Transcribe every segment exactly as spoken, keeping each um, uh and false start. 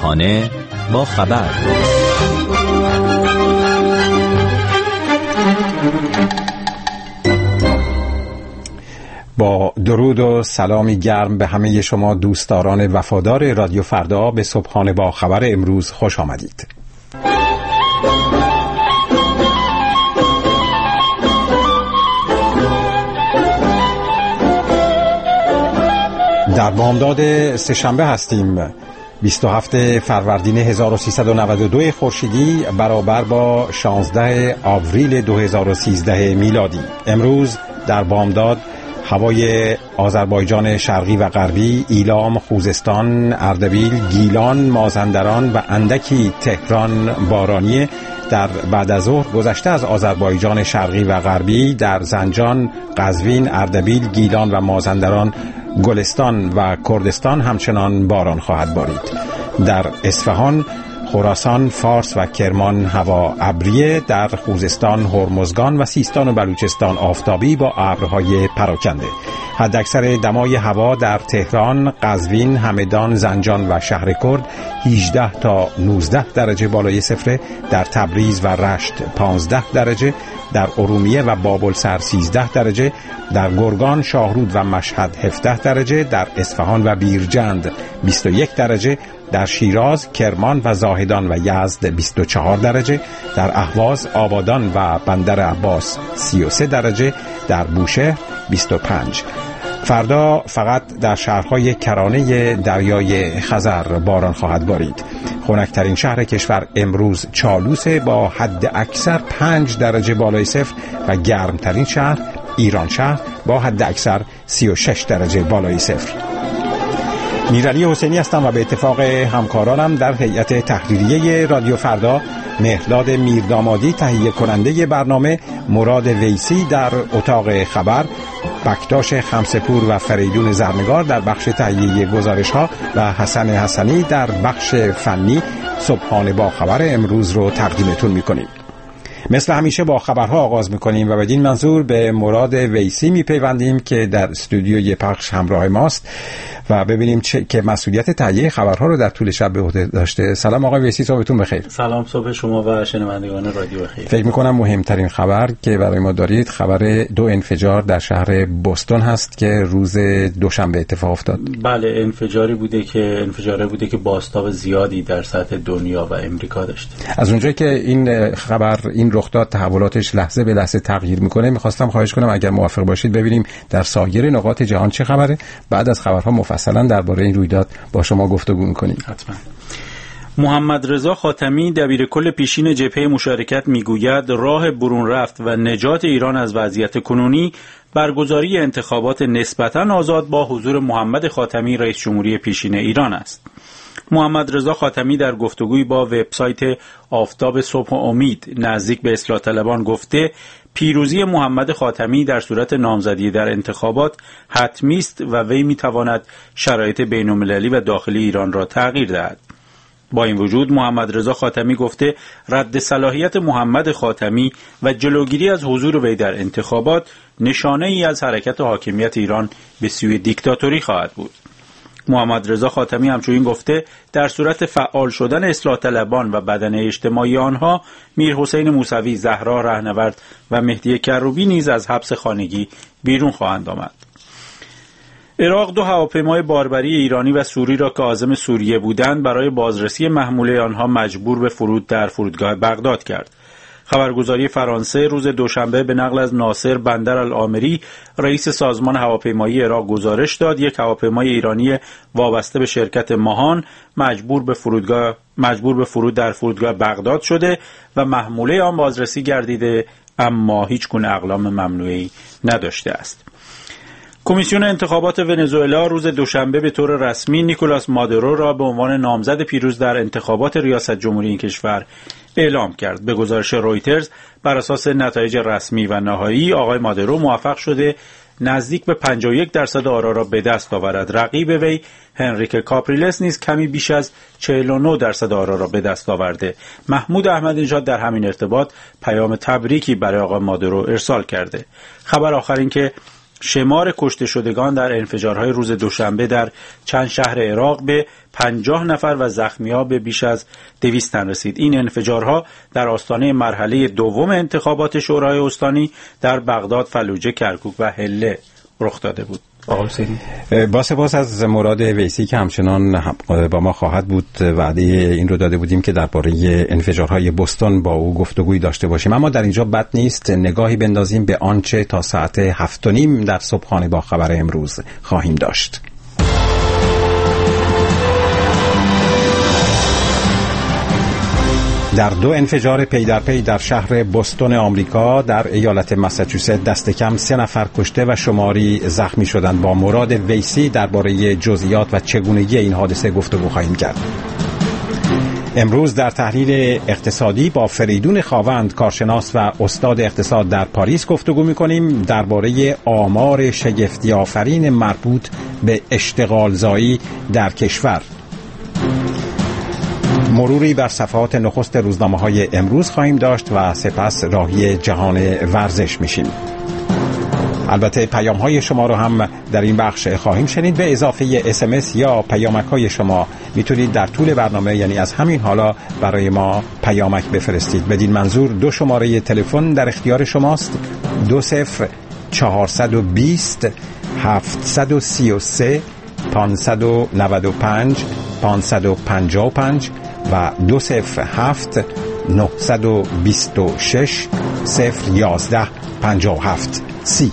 صبحانه با خبر. با درود و سلامی گرم به همه شما دوستداران وفادار رادیو فردا به صبحانه با خبر امروز خوش آمدید. در بامداد سه‌شنبه هستیم. بیست و هفتم فروردین هزار و سیصد و نود و دو خورشیدی برابر با شانزده آوریل دو هزار و سیزده میلادی. امروز در بامداد هوای آذربایجان شرقی و غربی، ایلام، خوزستان، اردبیل، گیلان، مازندران و اندکی تهران بارانیه. در بعد از ظهر گذشته از آذربایجان شرقی و غربی در زنجان، قزوین، اردبیل، گیلان و مازندران، گلستان و کردستان همچنان باران خواهد بارید. در اصفهان، خراسان، فارس و کرمان هوا ابریه. در خوزستان، هرمزگان و سیستان و بلوچستان آفتابی با ابرهای پراکنده. حداکثر دمای هوا در تهران، قزوین، همدان، زنجان و شهرکرد هجده تا نوزده درجه بالای صفر، در تبریز و رشت پانزده درجه، در ارومیه و بابلسر سیزده درجه، در گرگان، شاهرود و مشهد هفده درجه، در اصفهان و بیرجند بیست و یک درجه، در شیراز، کرمان و زاهدان و یزد بیست و چهار درجه، در اهواز، آبادان و بندر عباس سی و سه درجه، در بوشهر بیست و پنج. فردا فقط در شهرهای کرانه دریای خزر باران خواهد بارید. خنک‌ترین شهر کشور امروز چالوس با حد اکثر پنج درجه بالای صفر و گرمترین شهر ایران شهر با حد اکثر سی و شش درجه بالای صفر. میرعلی حسینی هستم و به اتفاق همکارانم در هیئت تحریریه رادیو فردا، مهرداد میردامادی تهیه کننده برنامه، مراد ویسی در اتاق خبر، بکتاش خمسپور و فریدون زرنگار در بخش تهیه گزارش ها و حسن حسنی در بخش فنی صبحانه با خبر امروز رو تقدیمتون میکنیم. مثل همیشه با خبرها آغاز میکنیم و بدین منظور به مراد ویسی میپیوندیم که در استودیوی پخش همراه ماست و ببینیم چه که مسئولیت تهیه خبرها رو در طول شب به عهده داشته. سلام آقای ویسی، صبحتون بخیر. سلام، صبح شما و شنوندگان رادیو بخیر. فکر میکنم مهمترین خبر که برای ما دارید خبر دو انفجار در شهر بوستون هست که روز دوشنبه اتفاق افتاد. بله، انفجاری بوده که انفجاره بوده که بازتاب زیادی در سطح دنیا و امریکا داشته. از اونجایی که این خبر این رخداد تحولاتش لحظه به لحظه تغییر میکنه، میخواستم خواهش کنم اگر موافق باشید ببینیم در سایر نقاط جهان چه خبره. بعد از خبرها مفصلا درباره این رویداد با شما گفتگو میکنیم. حتما. محمد رضا خاتمی دبیرکل پیشین جبهه مشارکت میگوید راه برون رفت و نجات ایران از وضعیت کنونی برگزاری انتخابات نسبتاً آزاد با حضور محمد خاتمی رئیس جمهوری پیشین ایران است. محمد رضا خاتمی در گفتگویی با وبسایت آفتاب صبح و امید نزدیک به اصلاح طلبان گفته پیروزی محمد خاتمی در صورت نامزدی در انتخابات حتمی است و وی میتواند شرایط بین‌المللی و داخلی ایران را تغییر دهد. با این وجود محمد رضا خاتمی گفته رد صلاحیت محمد خاتمی و جلوگیری از حضور وی در انتخابات نشانه ای از حرکت حاکمیت ایران به سوی دیکتاتوری خواهد بود. محمد رضا خاتمی همچنین گفته در صورت فعال شدن اصلاح طلبان و بدنه اجتماعی آنها میر حسین موسوی، زهرا رهنورد و مهدی کروبی نیز از حبس خانگی بیرون خواهند آمد. عراق دو هواپیمای باربری ایرانی و سوری را که عازم سوریه بودند برای بازرسی محموله آنها مجبور به فرود در فرودگاه بغداد کرد. خبرگزاری فرانسه روز دوشنبه به نقل از ناصر بندرالعامری رئیس سازمان هواپیمایی عراق گزارش داد یک هواپیمای ایرانی وابسته به شرکت ماهان مجبور به فرودگاه مجبور به فرود در فرودگاه بغداد شده و محموله آن بازرسی گردیده اما هیچ گونه اقلام ممنوعی نداشته است. کمیسیون انتخابات ونزوئلا روز دوشنبه به طور رسمی نیکولاس مادورو را به عنوان نامزد پیروز در انتخابات ریاست جمهوری این کشور اعلام کرد. به گزارش رویترز بر اساس نتایج رسمی و نهایی آقای مادورو موفق شده نزدیک به پنجاه و یک درصد آرا را به دست آورد. رقیب وی هنریک کاپریلس نیز کمی بیش از چهل و نه درصد آرا را به دست آورده. محمود احمدی نژاد در همین ارتباط پیام تبریکی برای آقای مادورو ارسال کرده. خبر آخر این که شمار کشته شدگان در انفجارهای روز دوشنبه در چند شهر عراق به پنجاه نفر و زخمی‌ها به بیش از دویست تن رسید. این انفجارها در آستانه مرحله دوم انتخابات شورای استانی در بغداد، فلوجه، کرکوک و حله رخ داده بود. با سپاس از مراد ویسی که همچنان با ما خواهد بود. وعده این رو داده بودیم که درباره انفجارهای بوستون با او گفتگویی داشته باشیم، اما در اینجا بد نیست نگاهی بندازیم به آنچه تا ساعت هفت و نیم در صبحانه با خبر امروز خواهیم داشت. در دو انفجار پی در پی در شهر بوستون آمریکا در ایالت ماساچوست دست کم سه نفر کشته و شماری زخمی شدند. با مراد ویسی درباره جزئیات و چگونگی این حادثه گفتگو خواهیم کرد. امروز در تحلیل اقتصادی با فریدون خاوند، کارشناس و استاد اقتصاد در پاریس گفتگو می‌کنیم درباره آمار شگفتی آفرین مربوط به اشتغالزایی در کشور. مروری بر صفحات نخست روزنامه‌های امروز خواهیم داشت و سپس راهی جهان ورزش میشیم. البته پیام‌های شما رو هم در این بخش خواهیم شنید. به اضافه اس ام اس یا پیامک‌های شما میتونید در طول برنامه، یعنی از همین حالا، برای ما پیامک بفرستید. بدین منظور دو شماره تلفن در اختیار شماست: دو صفر چهارصد و بیست هفتصد و سی و سه پانصد و نود و پنج پانصد و پنجاه و پنج و دو صفر هفت نهصد و بیست و شش صفر یازده پنجاه و هفت سی.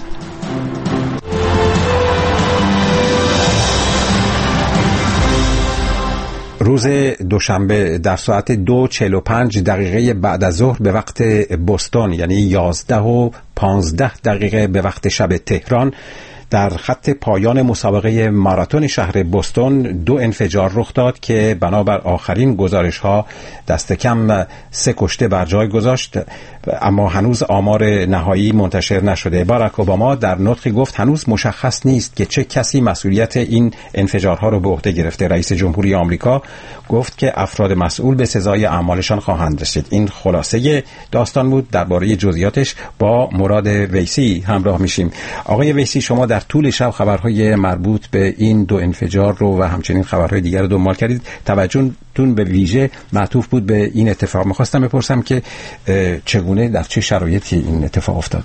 روز دوشنبه در ساعت دو چهل و پنج دقیقه بعد از ظهر به وقت بوستون، یعنی یازده و پانزده دقیقه به وقت شب تهران، در خط پایان مسابقه ماراتون شهر بوستون دو انفجار رخ داد که بنابر آخرین گزارش‌ها دست کم سه کشته بر جای گذاشت، اما هنوز آمار نهایی منتشر نشده. باراک اوباما در نطقی گفت هنوز مشخص نیست که چه کسی مسئولیت این انفجارها رو به عهده گرفته. رئیس جمهوری آمریکا گفت که افراد مسئول به سزای اعمالشان خواهند رسید. این خلاصه داستان بود. درباره جزئیاتش با مراد ویسی همراه میشیم. آقای ویسی، شما در طول شب خبرهای مربوط به این دو انفجار رو و همچنین خبرهای دیگر رو دنبال کردید. توجهتون به ویژه معطوف بود به این اتفاق. می‌خواستم بپرسم که چگونه، در چه شرایطی این اتفاق افتاد؟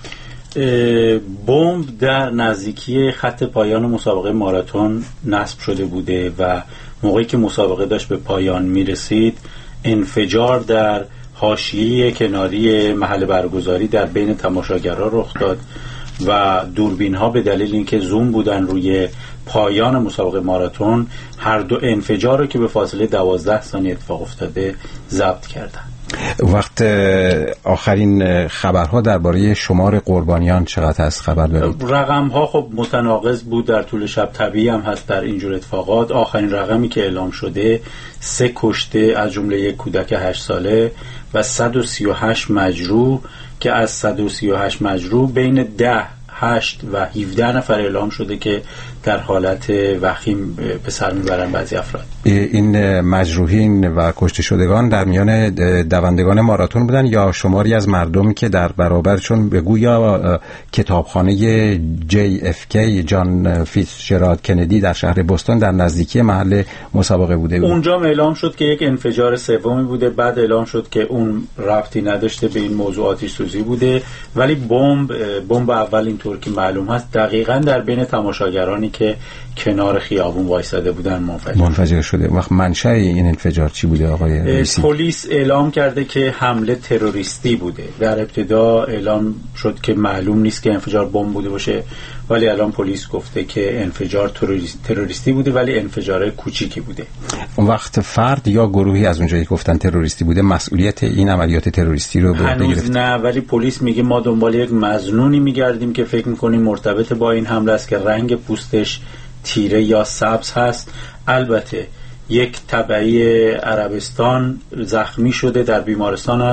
بمب در نزدیکی خط پایان مسابقه ماراتون نصب شده بوده و موقعی که مسابقه داشت به پایان میرسید انفجار در حاشیه کناری محل برگزاری در بین تماشاگرها رخ داد و دوربین ها به دلیل اینکه زوم بودن روی پایان مسابقه ماراتون هر دو انفجار رو که به فاصله دوازده ثانیه اتفاق افتاده ضبط کردن. وقت آخرین خبرها درباره شمار قربانیان چقدر هست خبر دارید؟ رقم ها خب متناقض بود در طول شب، طبیعی هم هست در اینجور اتفاقات. آخرین رقمی که اعلام شده سه کشته از جمله یک کودک هشت ساله و صد و سی و هشت مجروح که از صد و سی و هشت مجروح بین ده هشت و هفده نفر اعلام شده که در حالت وخیم به سر میبرن بعضی افراد. این مجروحین و کشته شدگان در میان دوندگان ماراتون بودن یا شماری از مردمی که در برابرشون به گویا کتابخانه جی اف کی جان فیتزجرالد کندی در شهر بوستون در نزدیکی محل مسابقه بوده بود؟ اونجا اعلام شد که یک انفجار سومی بوده، بعد اعلام شد که اون ربطی نداشته به این موضوع، آتش سوزی بوده، ولی بمب بمب اول اینطور که معلوم هست دقیقاً در بین تماشاگرانی که کنار خیابون وایساده بودن منفجر منفجر شده. وقت منشأ این انفجار چی بوده آقای رئیسی؟ پلیس اعلام کرده که حمله تروریستی بوده. در ابتدا اعلام شد که معلوم نیست که انفجار بمب بوده باشه، ولی الان پلیس گفته که انفجار تروریستی بوده ولی انفجار کوچیکی بوده. اون وقت فرد یا گروهی از اونجایی گفتن تروریستی بوده مسئولیت این عملیات تروریستی رو به عهده گرفت؟ نه، ولی پلیس میگه ما دنبال یک مظنونی میگردیم که فکر میکنیم مرتبط با این حمله است که رنگ پوستش تیره یا سبز هست. البته یک تبعی عربستان زخمی شده در بیمارستان است.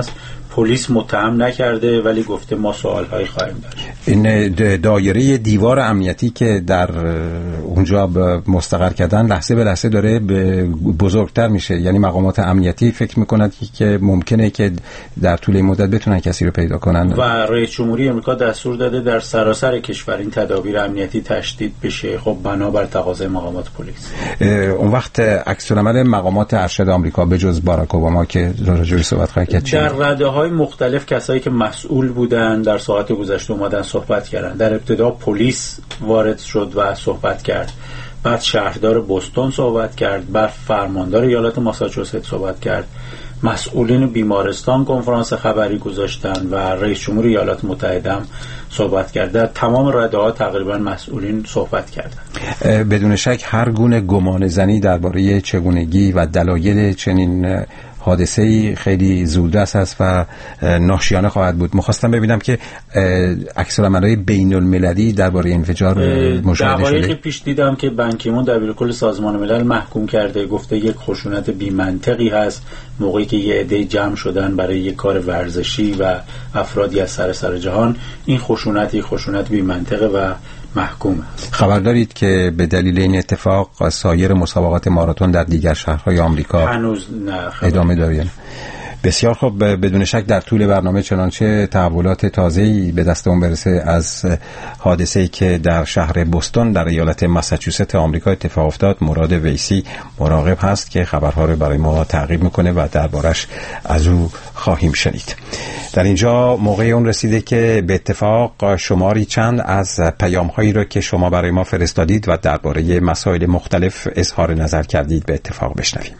پلیس متهم نکرده ولی گفته ما سوال‌هایی خواهیم داشت. این دایره دیوار امنیتی که در اونجا مستقر کردن لحظه به لحظه داره بزرگتر میشه، یعنی مقامات امنیتی فکر میکنند که ممکنه که در طول مدت بتونن کسی رو پیدا کنن و رئیس جمهوری آمریکا دستور داده در سراسر کشور این تدابیر امنیتی تشدید بشه، خب بنابر تقاضای مقامات پلیس. اون وقت عکس العمل مقامات ارشد آمریکا به جز باراک اوباما که راجعش صحبت خواهد کرد در رده‌های مختلف کسایی که مسئول بودن در ساعات گذشته اومدن صحبت کردن. در ابتدا پلیس وارد شد و صحبت کرد، بعد شهردار بوستون صحبت کرد، بعد فرماندار ایالت ماساچوست صحبت کرد، مسئولین بیمارستان کنفرانس خبری گذاشتن و رئیس جمهور ایالات متحده هم صحبت کرد. در تمام رده‌ها تقریبا مسئولین صحبت کردن. بدون شک هر گونه گمان زنی درباره چگونگی و دلایل چنین حادثه‌ای خیلی زودرس است و ناشیانه خواهد بود. می‌خواستم ببینم که عکس‌العمل‌های بین‌المللی درباره انفجار مشاهده شده. دقایقی پیش دیدم که بن کی مون دبیرکل سازمان ملل محکوم کرده، گفته یک خشونت بی‌منطقی هست موقعی که یه عده جمع شدن برای یک کار ورزشی و افرادی از سراسر جهان. این خشونتی خشونت بی‌منطقه و محکوم است. خبر دارید که به دلیل این اتفاق سایر مسابقات ماراتون در دیگر شهرهای آمریکا هنوز نه ادامه داره؟ بسیار خوب. بدون شک در طول برنامه چنانچه تحولات تازه‌ای به دستمون برسه از حادثه‌ای که در شهر بوستون در ایالت ماساچوست آمریکا اتفاق افتاد، مراد ویسی مراقب هست که خبرها رو برای ما تعقیب میکنه و دربارش از او خواهیم شنید. در اینجا موقع اون رسیده که به اتفاق شماری چند از پیام‌هایی رو که شما برای ما فرستادید و درباره مسائل مختلف اظهار نظر کردید به اتفاق بشنویم.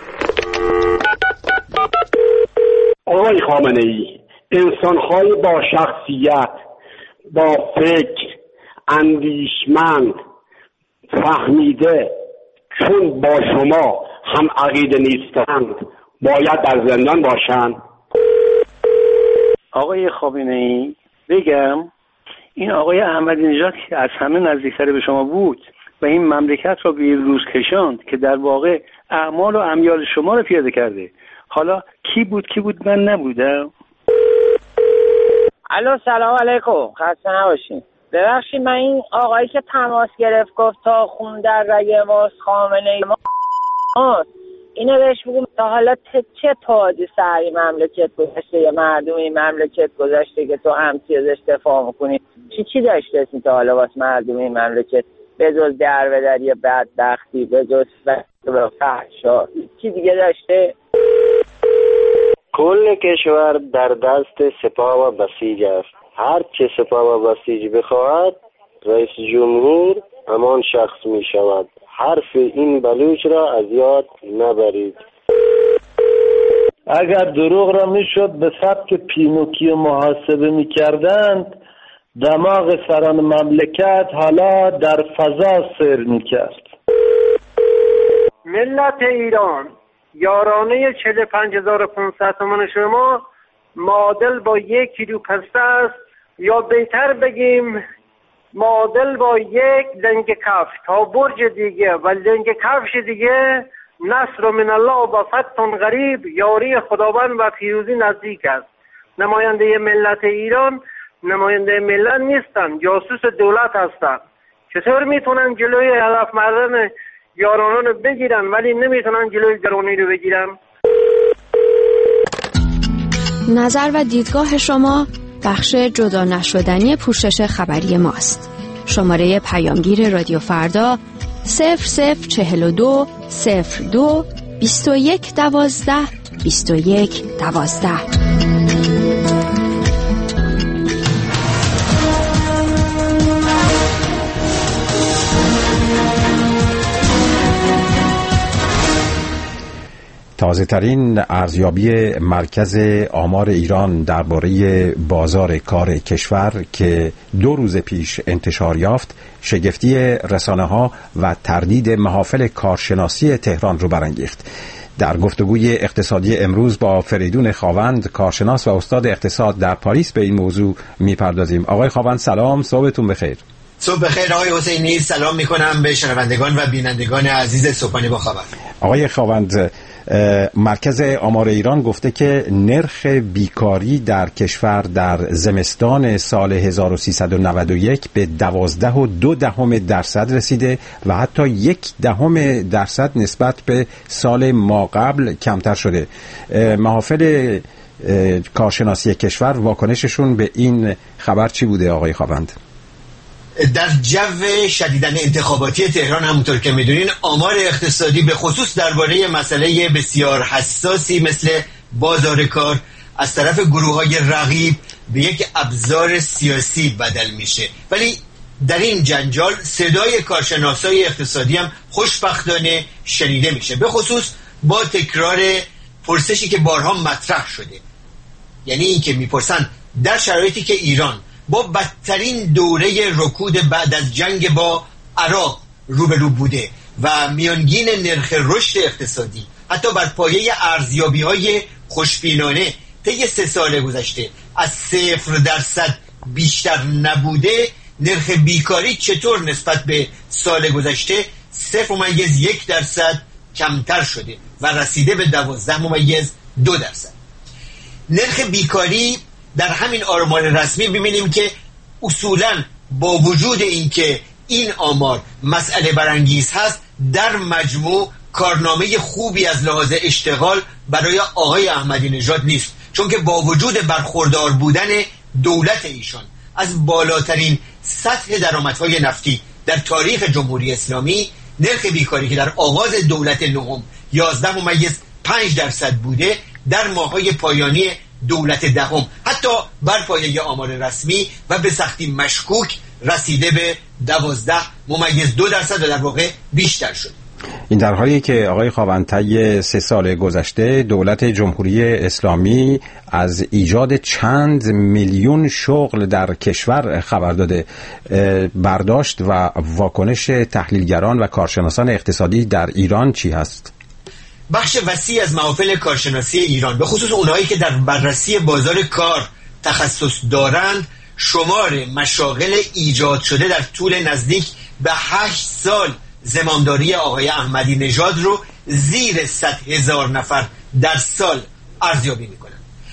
آقای خامنه‌ای، انسان‌های با شخصیت، با فکر، اندیشمند، فهمیده چون با شما هم عقیده نیستند باید در زندان باشند. آقای خامنه‌ای، بگم این آقای احمدی نژاد که از همه نزدیکتر به شما بود و این مملکت را به روز کشاند که در واقع اعمال و امیال شما رو پیاده کرده. حالا کی بود کی بود من نبودم. الو سلام علیکم، خسته نباشین. ببخشید من این آقایی که تماس گرفت گفت تا خون در رگ ماست خامنه‌ای ما، اینو بهش بگم تا حالا چه تازی سری مملکت گذاشته یا مردم این مملکت گذاشته که تو همچی ازش دفاع میکنی؟ چی چی داشته اسمی تا حالا واسه مردم این مملکت به جز دربدری بدبختی، به جز فحشا چی دیگه داشته؟ کل کشور در دست سپاه و بسیج است. هر چه سپاه و بسیج بخواهد رئیس جمهور همان شخص می شود. حرف این بلوچ را از یاد نبرید. اگر دروغ را می شد به سبک پینوکیو محاسبه می کردند، دماغ سران مملکت حالا در فضا سیر می کرد. ملت ایران، یارانه چهل و پنج هزار و پانصد تومان شما معادل با یک کیلو پسته است، یا بهتر بگیم معادل با یک لنگ کفش. تا برج دیگه و لنگ کفش دیگه نصر من الله و فتح غریب، یاری خداوند و پیروزی نزدیک است. نماینده ملت ایران نماینده ملت نیستن، جاسوس دولت هستن. چطور میتونن جلوی هدف مردن یارانان رو بگیرن ولی نمیتونن جلوی گرانی رو بگیرن؟ نظر و دیدگاه شما بخش جدا نشدنی پوشش خبری ماست. شماره پیامگیر رادیو فردا صفر صفر چهل و دو صفر دو بیست و یک دوازده بیست و یک دوازده. تازه ترین ارزیابی مرکز آمار ایران درباره بازار کار کشور که دو روز پیش انتشار یافت، شگفتی رسانه‌ها و تردید محافل کارشناسی تهران رو برانگیخت. در گفتگوی اقتصادی امروز با فریدون خاوند، کارشناس و استاد اقتصاد در پاریس، به این موضوع میپردازیم. آقای خاوند سلام، صبحتون بخیر. صبح بخیر آقای حسینی، سلام میکنم به شنوندگان و بینندگان عزیز صبحانه با خبر. آقای خاوند، مرکز آمار ایران گفته که نرخ بیکاری در کشور در زمستان سال هزار و سیصد و نود و یک به دوازده و دو دهم درصد رسیده و حتی یک دهم درصد نسبت به سال ما قبل کمتر شده. محافل کارشناسی کشور واکنششون به این خبر چی بوده آقای خاوند؟ در جو شدیداً انتخاباتی تهران همونطور که میدونین آمار اقتصادی به خصوص درباره مسئله بسیار حساسی مثل بازار کار از طرف گروه‌های رقیب به یک ابزار سیاسی بدل میشه، ولی در این جنجال صدای کارشناسای اقتصادی هم خوشبختانه شنیده میشه، به خصوص با تکرار پرسشی که بارها مطرح شده، یعنی این که میپرسن در شرایطی که ایران با بدترین دوره رکود بعد از جنگ با عراق روبرو بوده و میانگین نرخ رشد اقتصادی حتی بر پایه ارزیابی‌های خوشبینانه طی سه سال گذشته از صفر درصد بیشتر نبوده، نرخ بیکاری چطور نسبت به سال گذشته صفر ممیز یک درصد کمتر شده و رسیده به دوازده ممیز دو درصد. نرخ بیکاری در همین آمار رسمی ببینیم که اصولاً با وجود اینکه این آمار مسئله برانگیز هست، در مجموع کارنامه خوبی از لحاظ اشتغال برای آقای احمدی نژاد نیست، چون که با وجود برخوردار بودن دولت ایشان از بالاترین سطح درآمدهای نفتی در تاریخ جمهوری اسلامی، نرخ بیکاری که در آغاز دولت نهم یازده ممیز پنج درصد بوده، در ماه‌های پایانی دولت دهم حتی بر پایه آمار رسمی و به سختی مشکوک رسیده به دوازده ممیز دو درصد و در واقع بیشتر شد. این در حالی که آقای خاوند طی سه سال گذشته دولت جمهوری اسلامی از ایجاد چند میلیون شغل در کشور خبر داده، برداشت و واکنش تحلیلگران و کارشناسان اقتصادی در ایران چی هست؟ بخش وسیع از محافل کارشناسی ایران، به خصوص اونهایی که در بررسی بازار کار تخصص دارند، شمار مشاغل ایجاد شده در طول نزدیک به هشت سال زمامداری آقای احمدی نژاد رو زیر صد هزار نفر در سال ارزیابی میکنن.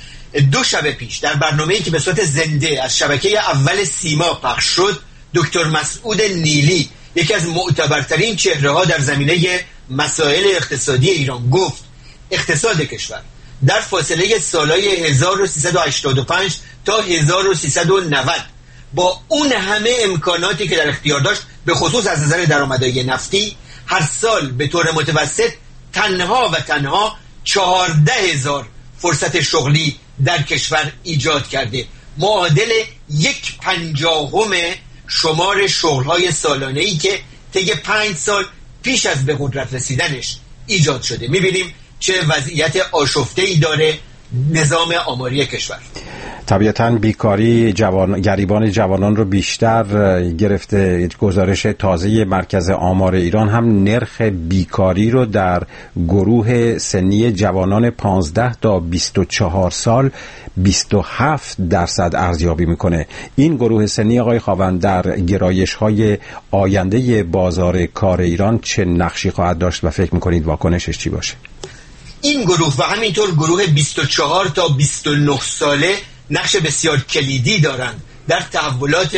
دو شب پیش در برنامه‌ای که به صورت زنده از شبکه اول سیما پخش شد، دکتر مسعود نیلی، یکی از معتبرترین چهره‌ها در زمینه مسائل اقتصادی ایران، گفت اقتصاد کشور در فاصله سالهای هزار و سیصد و هشتاد و پنج تا هزار و سیصد و نود با اون همه امکاناتی که در اختیار داشت، به خصوص از نظر درآمدهای نفتی، هر سال به طور متوسط تنها و تنها چهارده هزار فرصت شغلی در کشور ایجاد کرده، معادل یک پنجاهم شمار شغل‌های سالانه‌ای که طی پنج سال پیش از به قدرت رسیدنش ایجاد شده. می‌بینیم چه وضعیت آشفته‌ای داره نظام آماری کشور. طبیعتاً بیکاری جوان گریبان جوانان رو بیشتر گرفته. گزارش تازه مرکز آمار ایران هم نرخ بیکاری رو در گروه سنی جوانان پانزده تا بیست و چهار سال بیست و هفت درصد ارزیابی میکنه. این گروه سنی آقای خاوند در گرایش‌های آینده بازار کار ایران چه نقشی خواهد داشت و فکر میکنید واکنشش چی باشه؟ این گروه و همینطور گروه بیست و چهار تا بیست و نه ساله نقش بسیار کلیدی دارند در تحولات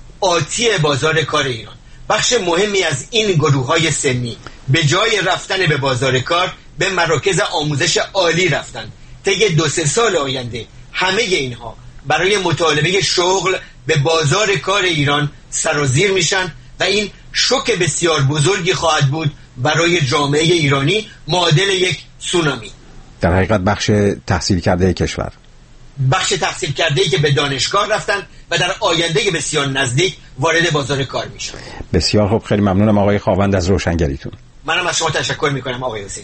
آتی بازار کار ایران. بخش مهمی از این گروه‌های سنی به جای رفتن به بازار کار به مراکز آموزش عالی رفتند. طی دو سه سال آینده همه اینها برای مطالبه شغل به بازار کار ایران سرازیر میشن و این شوک بسیار بزرگی خواهد بود برای جامعه ایرانی، معادل یک سونامی. در حقیقت بخش تحصیل کرده کشور، بخش تحصیل کرده‌ای که به دانشگاه رفتن و در آینده بسیار نزدیک وارد بازار کار میشن. بسیار خوب، خیلی ممنونم آقای خاوند از روشنگریتون. منم از شما تشکر میکنم آقای حسینی.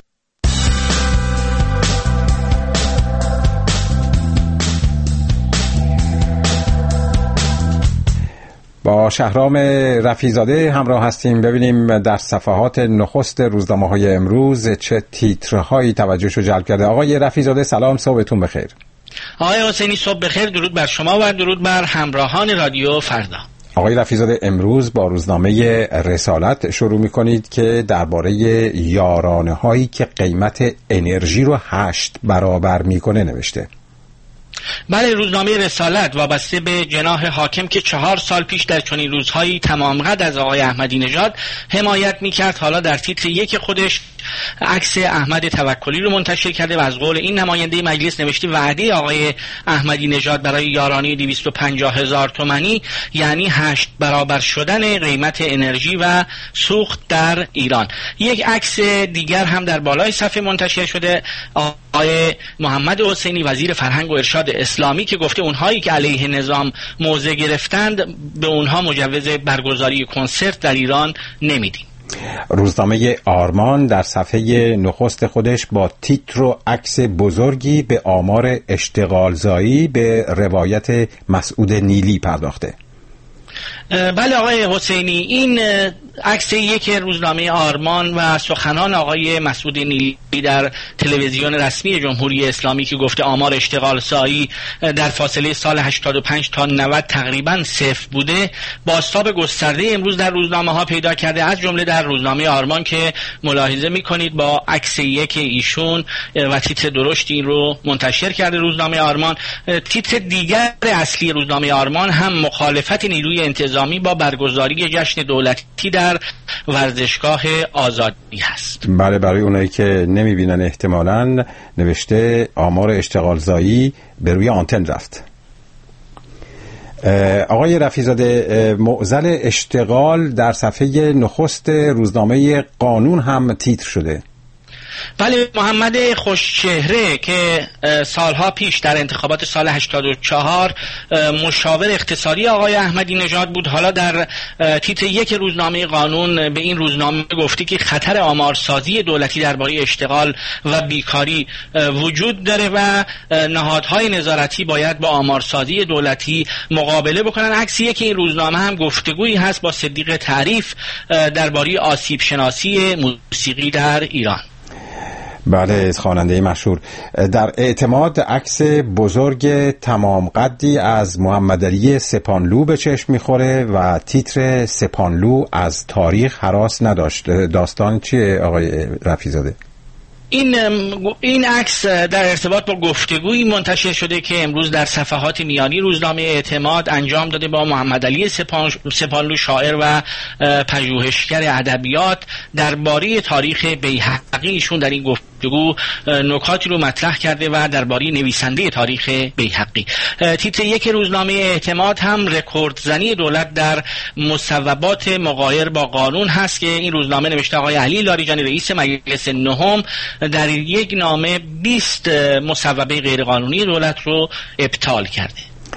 با شهرام رفیع‌زاده همراه هستیم. ببینیم در صفحات نخست روزنامه‌های امروز چه تیترهایی توجهشو جلب کرده. آقای رفیع‌زاده سلام، صبحتون بخیر. آقای حسینی صبح بخیر، درود بر شما و درود بر همراهان رادیو فردا. آقای رفیع‌زاده، امروز با روزنامه رسالت شروع می‌کنید که درباره یارانه هایی که قیمت انرژی رو هشت برابر می‌کنه نوشته. بله، روزنامه رسالت وابسته به جناح حاکم که چهار سال پیش در چنین روزهایی تمام قد از آقای احمدی نژاد حمایت میکرد، حالا در تیتر یک خودش عکس احمد توکلی رو منتشر کرده و از قول این نماینده مجلس نوشته وعده آقای احمدی نژاد برای یارانه دویست و پنجاه هزار تومانی یعنی هشت برابر شدن قیمت انرژی و سوخت در ایران. یک عکس دیگر هم در بالای صفحه منتشر شده، آقای محمد حسینی وزیر فرهنگ و ارشاد اسلامی که گفته اونهایی که علیه نظام موضع گرفتند به اونها مجوز برگزاری کنسرت در ایران نمیدیم. روزنامه آرمان در صفحه نخست خودش با تیتر و عکس بزرگی به آمار اشتغالزایی به روایت مسعود نیلی پرداخته. بله آقای حسینی، این عکس یک روزنامه آرمان و سخنان آقای مسعود نیلی در تلویزیون رسمی جمهوری اسلامی که گفته آمار اشتغال زایی در فاصله سال هشتاد و پنج تا نود تقریبا صفر بوده، بازتاب گسترده امروز در روزنامه ها پیدا کرده، از جمله در روزنامه آرمان که ملاحظه میکنید با عکس یک ایشون و تیتر درشت این رو منتشر کرده روزنامه آرمان. تیتر دیگر اصلی روزنامه آرمان هم مخالفت نیروی انتظامی با برگزاری جشن دولتی در ورزشگاه آزادی هست. بله، برای اونایی که نمیبینن احتمالاً نوشته آمار اشتغالزایی به روی آنتن رفت. آقای رفیع‌زاده، معضل اشتغال در صفحه نخست روزنامه قانون هم تیتر شده. بله، محمد خوشچهره که سالها پیش در انتخابات سال هشتاد و چهار مشاور اقتصادی آقای احمدی نژاد بود، حالا در تیتر یک روزنامه قانون به این روزنامه گفته که خطر آمارسازی دولتی درباره اشتغال و بیکاری وجود داره و نهادهای نظارتی باید با آمارسازی دولتی مقابله بکنن. عکس یک این روزنامه هم گفتگویی هست با صدیق تعریف درباره آسیب شناسی موسیقی در ایران. بله، خواننده مشهور. در اعتماد عکس بزرگ تمام قدی از محمد علی سپانلو به چشم میخوره و تیتر سپانلو از تاریخ هراس نداشت. داستان چیه آقای رفیع‌زاده؟ این این عکس در ارتباط با گفتگویی منتشر شده که امروز در صفحات میانی روزنامه اعتماد انجام داده با محمد علی سپان، سپانلو شاعر و پژوهشگر ادبیات درباره تاریخ بیهقی. ایشون در این گفتگو نکاتی رو مطرح کرده و درباره نویسنده تاریخ بیهقی. تیتر یک روزنامه اعتماد هم رکوردزنی دولت در مصوبات مغایر با قانون هست که این روزنامه نوشته آقای علی لاریجانی رئیس مجلس نهم در یک نامه بیست مصوبه غیرقانونی دولت رو ابطال کرده.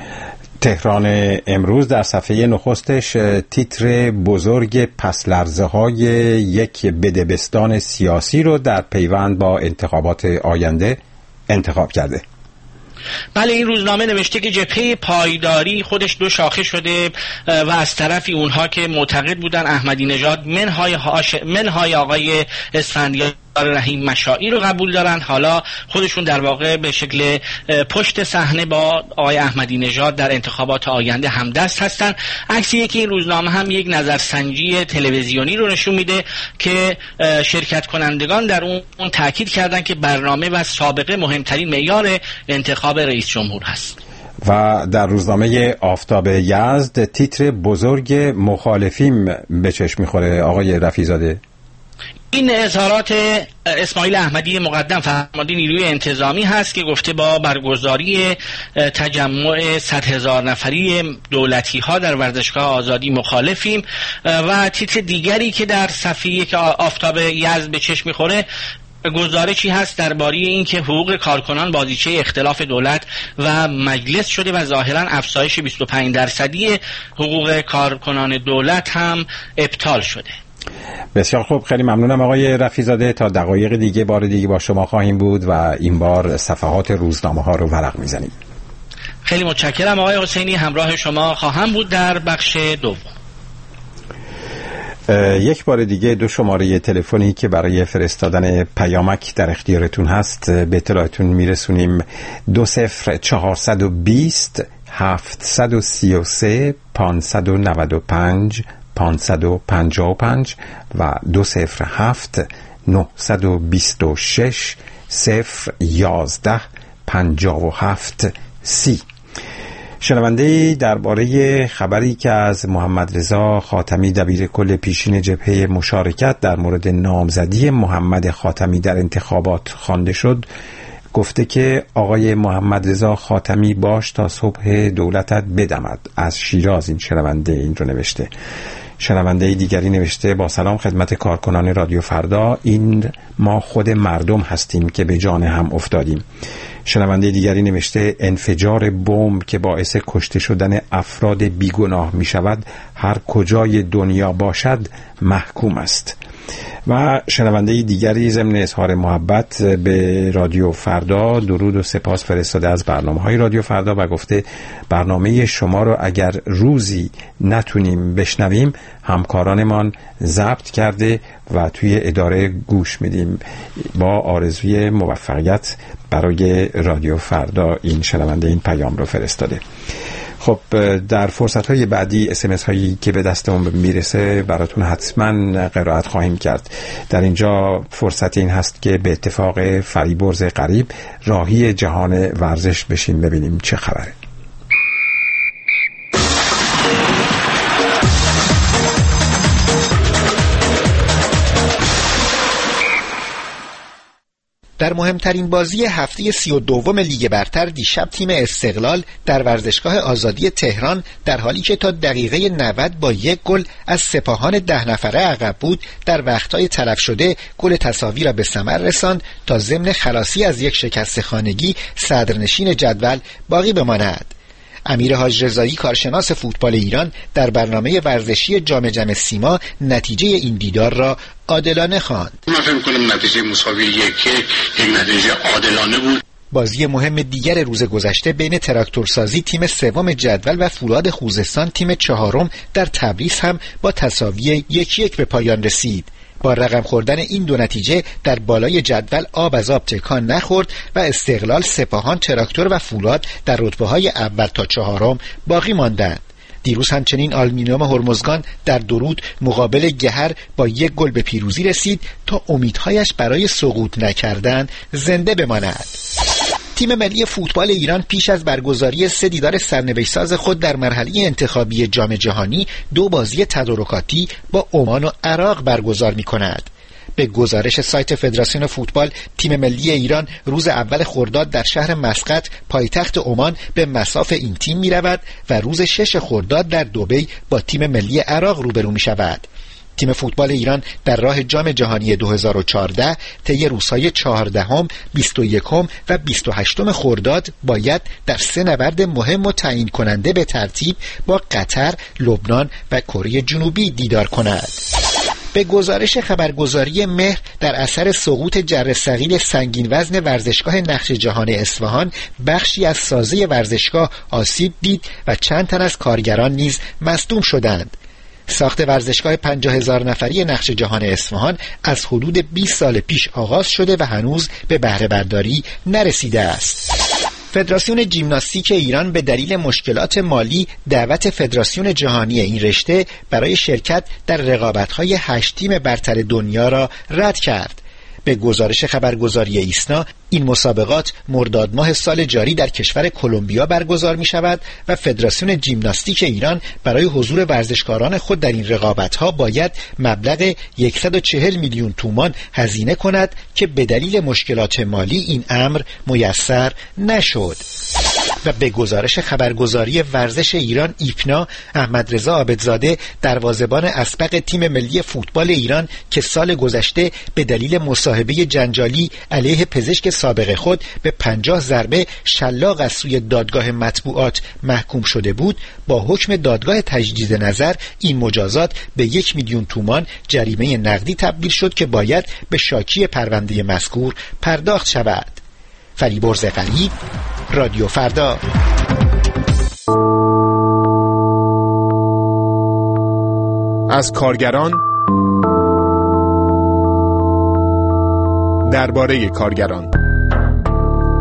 تهران امروز در صفحه نخستش تیتر بزرگ پس لرزه های یک بدبستان سیاسی رو در پیوند با انتخابات آینده انتخاب کرده. بله، این روزنامه نوشته که جبهه پایداری خودش دو شاخه شده و از طرفی اونها که معتقد بودن احمدی نژاد منهای, منهای آقای اسفندیار رحیم مشاعی رو قبول دارن، حالا خودشون در واقع به شکل پشت صحنه با آقای احمدی نژاد در انتخابات آینده همدست هستن. عکس یکی این روزنامه هم یک نظرسنجی تلویزیونی رو نشون میده که شرکت کنندگان در اون تاکید کردن که برنامه و سابقه مهمترین معیار انتخاب رئیس جمهور هست. و در روزنامه آفتاب یزد تیتر بزرگ مخالفیم به چشم میخوره آقای رفیع‌زاده. این اظهارات اسماعیل احمدی مقدم فرمانده نیروی انتظامی هست که گفته با برگزاری تجمع صد هزار نفری دولتی ها در ورزشگاه آزادی مخالفیم. و تیتر دیگری که در صفحه که آفتاب یزد به چشم میخوره گزارشی هست درباره اینکه حقوق کارکنان بازیچه اختلاف دولت و مجلس شده و ظاهرا افزایش بیست و پنج درصدی حقوق کارکنان دولت هم ابطال شده. بسیار خوب، خیلی ممنونم آقای رفیع‌زاده. تا دقایق دیگه بار دیگه با شما خواهیم بود و این بار صفحات روزنامه ها رو ورق میزنیم. خیلی متشکرم آقای حسینی، همراه شما خواهم بود در بخش دوم. یک بار دیگه دو شماره تلفنی که برای فرستادن پیامک در اختیارتون هست به اطلاعتون میرسونیم. دو صفر چهارصد و بیست هفتصد و سی و سه پانصد و نود و پنج پانصد و پنجاه و پنج و دو صفر هفت نهصد و بیست و شش صفر یازده پنجاه و هفت سی. شنونده درباره خبری که از محمد رضا خاتمی دبیر کل پیشین جبهه مشارکت در مورد نامزدی محمد خاتمی در انتخابات خوانده شد گفته که آقای محمد رضا خاتمی باش تا صبح دولتت بدمد. از شیراز این شنونده این رو نوشته. شنونده دیگری نوشته با سلام خدمت کارکنان رادیو فردا، این ما خود مردم هستیم که به جان هم افتادیم. شنونده دیگری نوشته انفجار بمب که باعث کشته شدن افراد بیگناه می شود هر کجای دنیا باشد محکوم است. و شنونده دیگری ضمن اظهار محبت به رادیو فردا درود و سپاس فرستاده از برنامه‌های رادیو فردا و گفته برنامه شما رو اگر روزی نتونیم بشنویم همکارانمان ضبط کرده و توی اداره گوش میدیم. با آرزوی موفقیت برای رادیو فردا این شنونده این پیام رو فرستاده. خب در فرصت‌های بعدی اس ام اس هایی که به دستمون میرسه براتون حتما قرائت خواهیم کرد. در اینجا فرصت این هست که به اتفاق فریبرز قریب راهی جهان ورزش بشیم ببینیم چه خبره. در مهمترین بازی هفته سی و دوم لیگ برتر دیشب تیم استقلال در ورزشگاه آزادی تهران در حالی که تا دقیقه نود با یک گل از سپاهان ده نفره عقب بود در وقت‌های تلف شده گل تساوی را به ثمر رساند تا ضمن خلاصی از یک شکست خانگی صدرنشین جدول باقی بماند. امیر حاج رضایی کارشناس فوتبال ایران در برنامه ورزشی جام جم سیما نتیجه این دیدار را عادلانه خواند. من فکر می‌کنم نتیجه مساوی یک یک نتیجه عادلانه بود. بازی مهم دیگر روز گذشته بین تراکتورسازی تیم سوم جدول و فولاد خوزستان تیم چهارم در تبریز هم با تساوی یک یک به پایان رسید. با رقم خوردن این دو نتیجه در بالای جدول آب از آب تکان نخورد و استقلال، سپاهان، تراکتور و فولاد در رتبه‌های اول تا چهارم باقی ماندند. دیروز همچنین آلومینیوم هرمزگان در درود مقابل گهر با یک گل به پیروزی رسید تا امیدهایش برای سقوط نکردن زنده بماند. تیم ملی فوتبال ایران پیش از برگزاری سه دیدار سرنوشت‌ساز خود در مرحله انتخابی جام جهانی دو بازی تدارکاتی با عمان و عراق برگزار می‌کند. به گزارش سایت فدراسیون فوتبال، تیم ملی ایران روز اول خرداد در شهر مسقط پایتخت عمان به مصاف این تیم می‌رود و روز شش خرداد در دبی با تیم ملی عراق روبرو می‌شود. تیم فوتبال ایران در راه جام جهانی دو هزار و چهارده طی روزهای چهاردهم، بیست و یکم و بیست و هشتم خرداد باید در سه نبرد مهم و تعیین کننده به ترتیب با قطر، لبنان و کره جنوبی دیدار کند. به گزارش خبرگزاری مهر در اثر سقوط جرثقیل سنگین وزن ورزشگاه نقش جهان اصفهان بخشی از سازه ورزشگاه آسیب دید و چند تن از کارگران نیز مصدوم شدند. ساخت ورزشگاه پنجاه هزار نفری نقش جهان اصفهان از حدود بیست سال پیش آغاز شده و هنوز به بهره برداری نرسیده است. فدراسیون ژیمناستیک ایران به دلیل مشکلات مالی دعوت فدراسیون جهانی این رشته برای شرکت در رقابت‌های هشت تیم برتر دنیا را رد کرد. به گزارش خبرگزاری ایسنا این مسابقات مرداد ماه سال جاری در کشور کلمبیا برگزار می شود و فدراسیون ژیمناستیک ایران برای حضور ورزشکاران خود در این رقابت‌ها باید مبلغ صد و چهل میلیون تومان هزینه کند که به دلیل مشکلات مالی این امر میسر نشد. و به گزارش خبرگزاری ورزش ایران ایپنا، احمد رضا عابدزاده دروازه‌بان اسبق تیم ملی فوتبال ایران که سال گذشته به دلیل مصاحبه جنجالی علیه پزشک سابق خود به پنجاه ضربه شلاق از سوی دادگاه مطبوعات محکوم شده بود، با حکم دادگاه تجدید نظر این مجازات به یک میلیون تومان جریمه نقدی تبدیل شد که باید به شاکی پرونده مذکور پرداخت شود. فریبرز قریب، رادیو فردا. از کارگران درباره کارگران.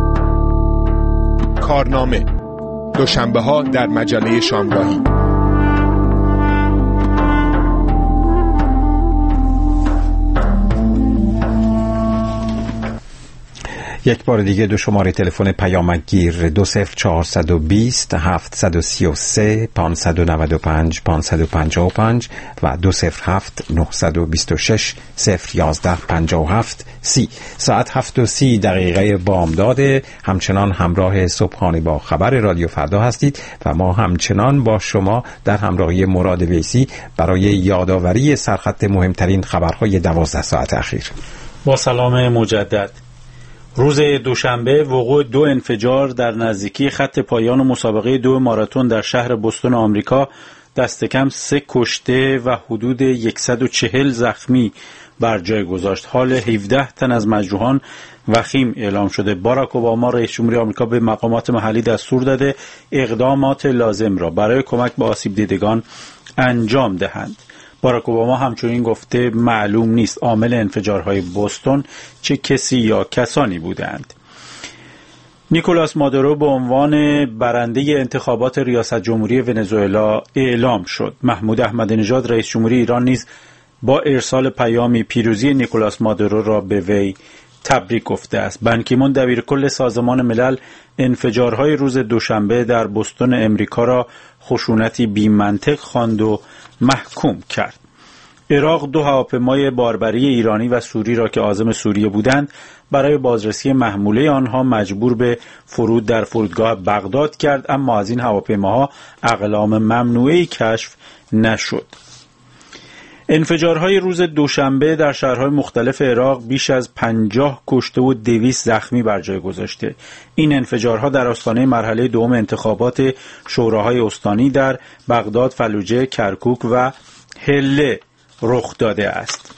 کارنامه دوشنبه ها در مجله شامگاهی. یک بار دیگه دو شماره تلفن پیامکگیر دو صفر چهارصد و بیست هفتصد و سی و سه پانصد و نود و پنج پانصد و پنجاه و پنج و دو صفر هفت نهصد و بیست و شش صفر یازده پنجاه و هفت سی. ساعت هفت و سی دقیقه بامداد. همچنان همراه صبحانه با خبر رادیو فردا هستید و ما همچنان با شما در همراهی مراد ویسی برای یادآوری سرخط مهمترین خبرهای دوازده ساعت اخیر. با سلام مجدد. روز دوشنبه وقوع دو انفجار در نزدیکی خط پایان مسابقه دو ماراتون در شهر بوستون آمریکا دست کم سه کشته و حدود صد و چهل زخمی بر جای گذاشت. حال هفده تن از مجروحان وخیم اعلام شده. باراک اوباما رئیس جمهوری آمریکا به مقامات محلی دستور داده اقدامات لازم را برای کمک به آسیب دیدگان انجام دهند. باراک اوباما همچنین گفته معلوم نیست عامل انفجارهای بوستون چه کسی یا کسانی بودند. نیکولاس مادورو به عنوان برنده انتخابات ریاست جمهوری ونزوئلا اعلام شد. محمود احمدی نژاد رئیس جمهوری ایران نیز با ارسال پیامی پیروزی نیکولاس مادورو را به وی تبریک گفته است. بن کی مون دبیرکل سازمان ملل انفجارهای روز دوشنبه در بوستون امریکا را خشونتی بی منطق خواند و محکوم کرد. عراق دو هواپیمای باربری ایرانی و سوری را که عازم سوریه بودند برای بازرسی محموله آنها مجبور به فرود در فرودگاه بغداد کرد، اما از این هواپیماها اقلام ممنوعه‌ای کشف نشد. انفجارهای روز دوشنبه در شهرهای مختلف عراق بیش از پنجاه کشته و دویست زخمی بر جای گذاشته. این انفجارها در آستانه مرحله دوم انتخابات شوراهای استانی در بغداد، فلوجه، کرکوک و حله رخ داده است.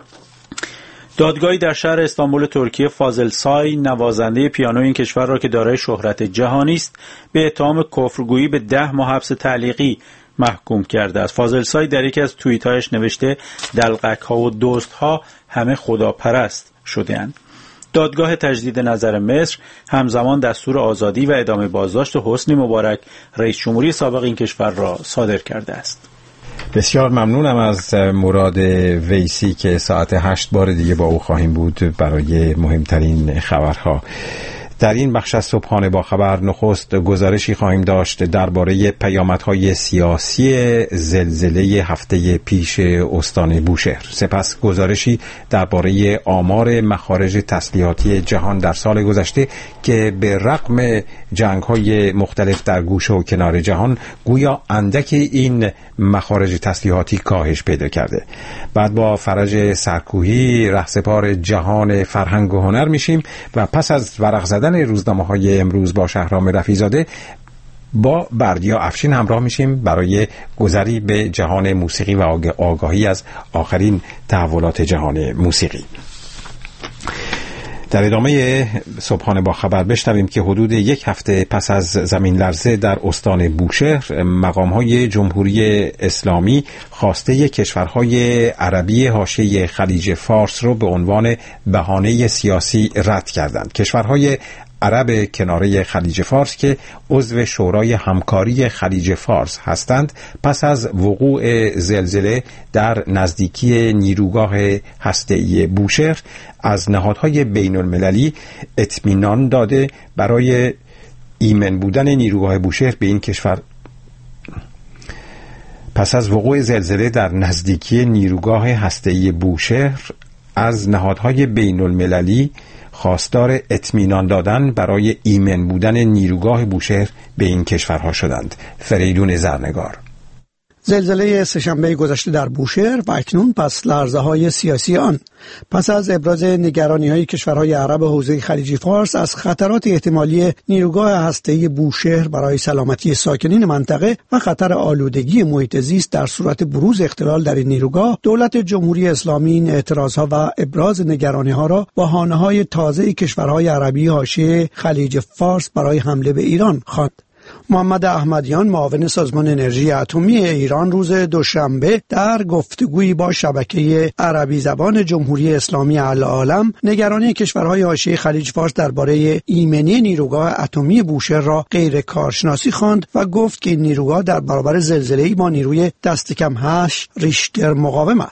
دادگاهی در شهر استانبول ترکیه فاضلسای نوازنده پیانو این کشور را که دارای شهرت جهانی است به اتهام کفرگویی به ده ماه حبس تعلیقی محکوم کرده است. فاضلسای در یکی از توییت‌هایش نوشته دلقک‌ها و دزدها همه خداپرست شده‌اند. دادگاه تجدید نظر مصر همزمان دستور آزادی و ادامه بازداشت حسنی مبارک رئیس جمهوری سابق این کشور را صادر کرده است. بسیار ممنونم از مراد ویسی که ساعت هشت بار دیگه با او خواهیم بود برای مهمترین خبرها. در این بخش از صبحانه با خبر نخست گزارشی خواهیم داشت درباره پیامدهای سیاسی زلزله هفته پیش استان بوشهر. سپس گزارشی درباره آمار مخارج تسلیحاتی جهان در سال گذشته که به رغم جنگ‌های مختلف در گوشه و کنار جهان گویا اندک این مخارج تسلیحاتی کاهش پیدا کرده. بعد با فرج سرکوهی رهسپار جهان فرهنگ و هنر میشیم و پس از ورق زدن روزنامه‌های امروز با شهرام رفیع‌زاده با بردیا افشین همراه میشیم برای گذری به جهان موسیقی و آگاهی از آخرین تحولات جهان موسیقی. در ادامه صبحانه با خبر بشنویم که حدود یک هفته پس از زمین لرزه در استان بوشهر مقام‌های جمهوری اسلامی خواسته کشورهای عربی حاشیه خلیج فارس رو به عنوان بهانه سیاسی رد کردند. کشورهای عرب کناره خلیج فارس که عضو شورای همکاری خلیج فارس هستند پس از وقوع زلزله در نزدیکی نیروگاه هسته‌ای بوشهر از نهادهای بین المللی اطمینان داده برای ایمن بودن نیروگاه بوشهر به این کشور پس از وقوع زلزله در نزدیکی نیروگاه هسته‌ای بوشهر از نهادهای بین المللی خواستار اطمینان دادن برای ایمن بودن نیروگاه بوشهر به این کشورها شدند. فریدون زرنگار. زلزله سه‌شنبه گذشته در بوشهر و اکنون پس لرزه های سیاسی آن پس از ابراز نگرانی های کشورهای عرب حوزه خلیج فارس از خطرات احتمالی نیروگاه هسته‌ای بوشهر برای سلامتی ساکنین منطقه و خطر آلودگی محیط زیست در صورت بروز اختلال در این نیروگاه، دولت جمهوری اسلامی این اعتراضها و ابراز نگرانی ها را بهانه‌های تازه کشورهای عربی حاشیه خلیج فارس برای حمله به ایران خواند. محمد احمدیان معاون سازمان انرژی اتمی ایران روز دوشنبه در گفتگویی با شبکه عربی زبان جمهوری اسلامی العالم نگرانی کشورهای حاشیه خلیج فارس درباره ایمنی نیروگاه اتمی بوشهر را غیر کارشناسی خواند و گفت که این نیروگاه در برابر زلزله‌ای با نیروی دست کم هشت ریشتر مقاوم است.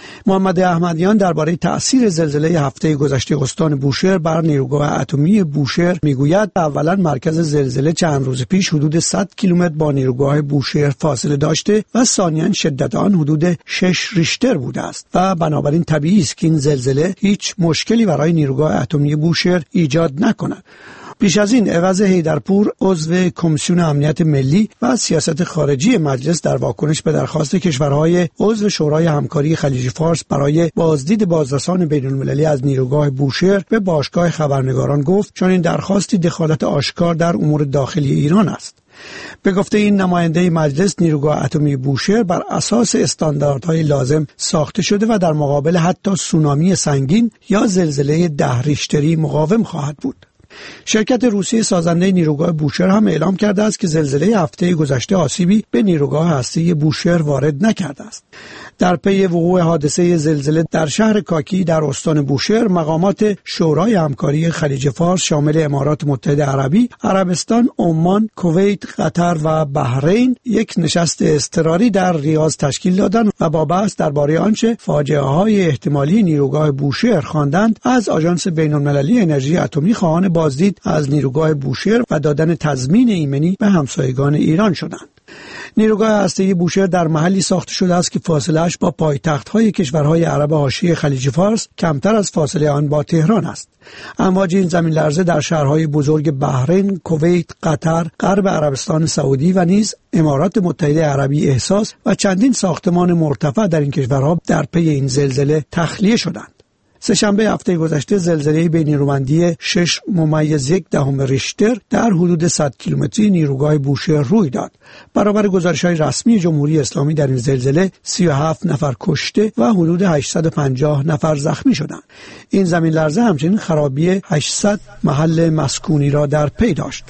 محمد احمدیان درباره تأثیر زلزله هفته گذشته استان بوشهر بر نیروگاه اتمی بوشهر میگوید اولا مرکز زلزله چند روز پیش حدود صد کیلومتر با نیروگاه بوشهر فاصله داشته و ثانیاً شدت آن حدود شش ریشتر بوده است و بنابراین طبیعی است که این زلزله هیچ مشکلی برای نیروگاه اتمی بوشهر ایجاد نکند. بیش از این، عوض حیدرپور عضو کمیسیون امنیت ملی و سیاست خارجی مجلس در واکنش به درخواست کشورهای عضو شورای همکاری خلیج فارس برای بازدید بازرسان بین‌المللی از نیروگاه بوشهر به باشگاه خبرنگاران گفت چون این درخواستی دخالت آشکار در امور داخلی ایران است. به گفته این نماینده مجلس، نیروگاه اتمی بوشهر بر اساس استانداردهای لازم ساخته شده و در مقابل حتی سونامی سنگین یا زلزله ده ریشتری مقاوم خواهد بود. شرکت روسی سازنده نیروگاه بوشهر هم اعلام کرده است که زلزله هفته گذشته آسیبی به نیروگاه هسته‌ای بوشهر وارد نکرده است. در پی وقوع حادثه زلزله در شهر کاکی در استان بوشهر، مقامات شورای همکاری خلیج فارس شامل امارات متحده عربی، عربستان، عمان، کویت، قطر و بحرین یک نشست اضطراری در ریاض تشکیل دادند و با بحث درباره آنچه فاجعه‌های احتمالی نیروگاه بوشهر خواندند، از آژانس بین‌المللی انرژی اتمی خواهان بازدید از نیروگاه بوشهر و دادن تضمین ایمنی به همسایگان ایران شدند. نیروگاه هسته‌ای بوشهر در محلی ساخته شده است که فاصله‌اش با پایتخت‌های کشورهای عرب حاشیه خلیج فارس کمتر از فاصله آن با تهران است. امواج این زمین لرزه در شهرهای بزرگ بحرین، کویت، قطر، غرب عربستان سعودی و نیز امارات متحده عربی احساس و چندین ساختمان مرتفع در این کشورها در پی این زلزله تخلیه شدند. سه‌شنبه هفته گذشته زلزله به نیرومندی شش ممیز یک دهم ریشتر در حدود صد کیلومتری نیروگاه بوشهر روی داد. برابر گزارش‌های رسمی جمهوری اسلامی در این زلزله سی و هفت نفر کشته و حدود هشتصد و پنجاه نفر زخمی شدند. این زمین لرزه همچنین خرابی هشتصد محل مسکونی را در پی داشت.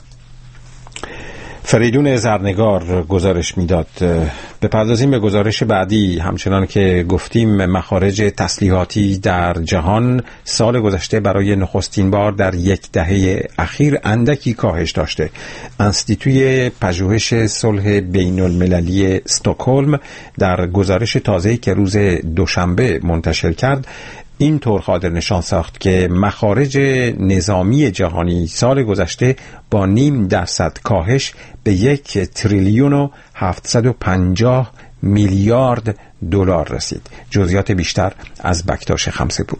فریدون زرنگار گزارش میداد. بپردازیم به گزارش بعدی. همچنان که گفتیم، مخارج تسلیحاتی در جهان سال گذشته برای نخستین بار در یک دهه اخیر اندکی کاهش داشته. انستیتوی پژوهش صلح بین المللی استکهلم در گزارش تازه‌ای که روز دوشنبه منتشر کرد این طور خاطر نشان ساخت که مخارج نظامی جهانی سال گذشته با نیم درصد کاهش به یک تریلیون و هفتصد و پنجاه میلیارد دلار رسید. جزئیات بیشتر از بکتاش خمسه‌پور.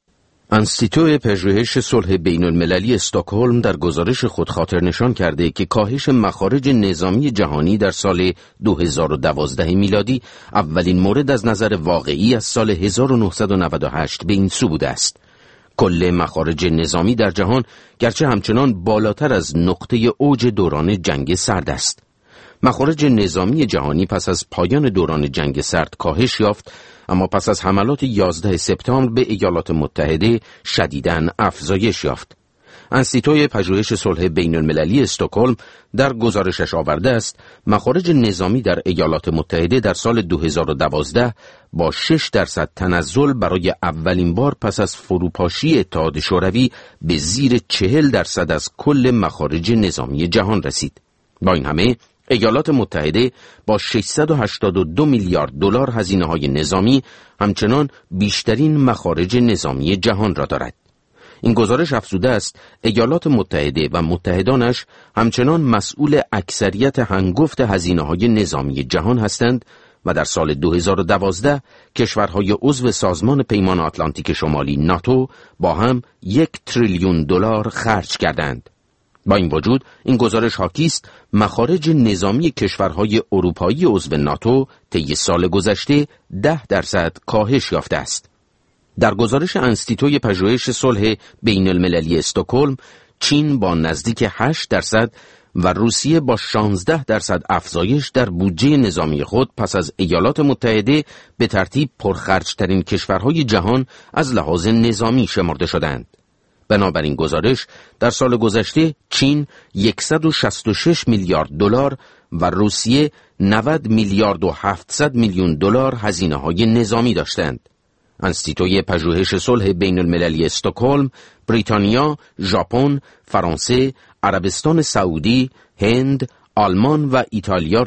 انستیتو پژوهش صلح بین المللی استکهلم در گزارش خود خاطر نشان کرده که کاهش مخارج نظامی جهانی در سال دو هزار و دوازده میلادی اولین مورد از نظر واقعی از سال هزار و نهصد و نود و هشت به این سو بوده است. کل مخارج نظامی در جهان گرچه همچنان بالاتر از نقطه اوج دوران جنگ سرد است. مخارج نظامی جهانی پس از پایان دوران جنگ سرد کاهش یافت، اما پس از حملات یازده سپتامبر به ایالات متحده شدیداً افزایش یافت. انستیتوی پژوهش صلح بین المللی استکهلم در گزارشش آورده است مخارج نظامی در ایالات متحده در سال دو هزار و دوازده با شش درصد تنزل برای اولین بار پس از فروپاشی اتحاد شوروی به زیر چهل درصد از کل مخارج نظامی جهان رسید. با این همه ایالات متحده با ششصد و هشتاد و دو میلیارد دلار هزینه‌های نظامی همچنان بیشترین مخارج نظامی جهان را دارد. این گزارش افزوده است ایالات متحده و متحدانش همچنان مسئول اکثریت هنگفت هزینه‌های نظامی جهان هستند و در سال دو هزار و دوازده کشورهای عضو سازمان پیمان آتلانتیک شمالی ناتو با هم یک تریلیون دلار خرج کردند. با این وجود این گزارش حاکی است مخارج نظامی کشورهای اروپایی عضو ناتو طی سال گذشته ده درصد کاهش یافته است. در گزارش انستیتوی پژوهش صلح بین المللی استکهلم، چین با نزدیک هشت درصد و روسیه با شانزده درصد افزایش در بودجه نظامی خود پس از ایالات متحده به ترتیب پرخرجترین کشورهای جهان از لحاظ نظامی شمرده شدند. بنابراین گزارش در سال گذشته چین صد و شصت و شش میلیارد دلار و روسیه نود میلیارد و هفتصد میلیون دلار هزینه‌های نظامی داشتند. انستیتوی پژوهش صلح بین المللی استکهلم، بریتانیا، ژاپن، فرانسه، عربستان سعودی، هند، آلمان و ایتالیا را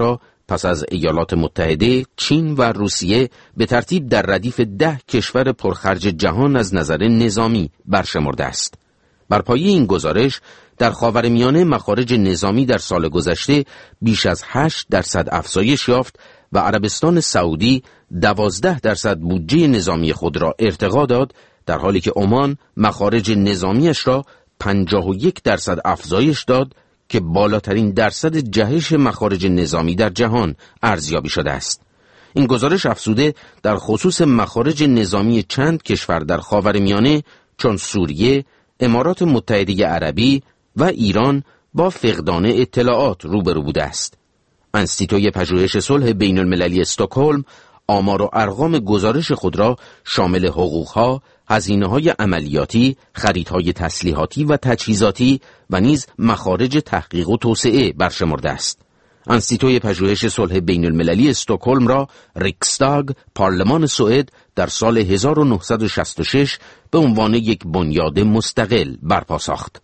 پس از ایالات متحده، چین و روسیه به ترتیب در ردیف ده کشور پرخرج جهان از نظر نظامی برشمرده است. بر پایه این گزارش، در خاورمیانه مخارج نظامی در سال گذشته بیش از هشت درصد افزایش یافت و عربستان سعودی دوازده درصد بودجه نظامی خود را ارتقا داد، در حالی که عمان مخارج نظامیش را پنجاه و یک درصد افزایش داد که بالاترین درصد جهش مخارج نظامی در جهان ارزیابی شده است. این گزارش افزوده در خصوص مخارج نظامی چند کشور در خاورمیانه چون سوریه، امارات متحده عربی و ایران با فقدان اطلاعات روبرو بوده است. انستیتوی پژوهش صلح بین المللی استکهلم آمار و ارقام گزارش خود را شامل حقوقها، هزینه‌های عملیاتی، خریدهای تسلیحاتی و تجهیزاتی و نیز مخارج تحقیق و توسعه برشمرده است. انستیتوی پژوهش صلح بین المللی استکهلم را ریکستاگ، پارلمان سوئد، در سال هزار و نهصد و شصت و شش به عنوان یک بنیاد مستقل برپا ساخت.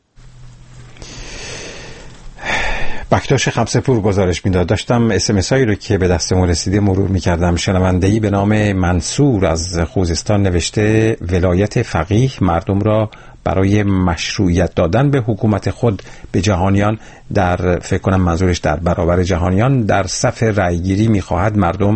بکتاش خمسه‌پور گزارش میداد. داشتم اسمس هایی رو که به دستمون رسیده مرور میکردم. شنونده‌ای به نام منصور از خوزستان نوشته ولایت فقیه مردم را برای مشروعیت دادن به حکومت خود به جهانیان در فکر کنم منظورش در برابر جهانیان در صف رأیگیری میخواهد مردم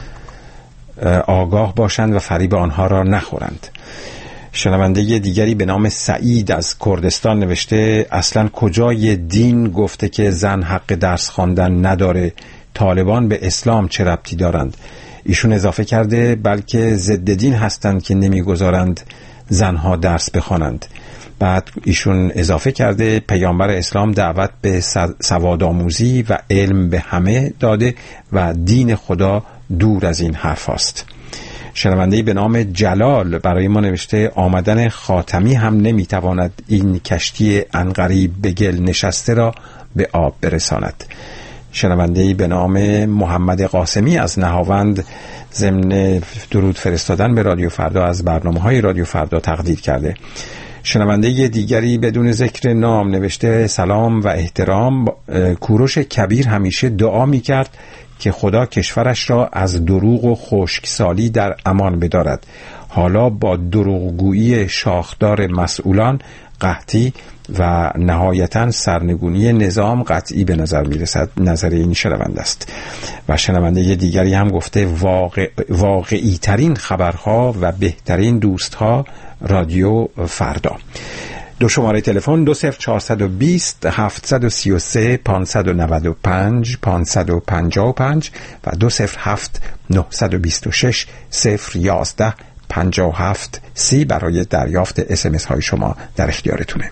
آگاه باشند و فریب آنها را نخورند. شنونده دیگری به نام سعید از کردستان نوشته اصلا کجای دین گفته که زن حق درس خواندن نداره؟ طالبان به اسلام چه ربطی دارند؟ ایشون اضافه کرده بلکه ضد دین هستند که نمیگذارند زنها درس بخوانند. بعد ایشون اضافه کرده پیامبر اسلام دعوت به سوادآموزی و علم به همه داده و دین خدا دور از این حرف است. شنونده‌ای به نام جلال برای ما نوشته آمدن خاتمی هم نمیتواند این کشتی عنقریب به گل نشسته را به آب برساند. شنونده‌ای به نام محمد قاسمی از نهاوند ضمن درود فرستادن به رادیو فردا از برنامه‌های رادیو فردا تقدیر کرده. شنونده دیگری بدون ذکر نام نوشته سلام و احترام، کوروش کبیر همیشه دعا می‌کرد که خدا کشورش را از دروغ و خشکسالی در امان بدارد. حالا با دروغگویی شاخدار مسئولان قحطی و نهایتاً سرنگونی نظام قطعی به نظر میرسد. نظر این شنونده است. و شنونده دیگری هم گفته واقع واقعی ترین خبرها و بهترین دوستها رادیو فردا. دو شماره تلفن دو صفر چهارصد و بیست هفتصد و سی و سه پانصد و نود و پنج پانصد و پنجاه و پنج و دو صفر هفت نهصد و بیست و شش صفر یازده پنجاه و هفت سی برای دریافت اسمس های شما در اختیارتونه.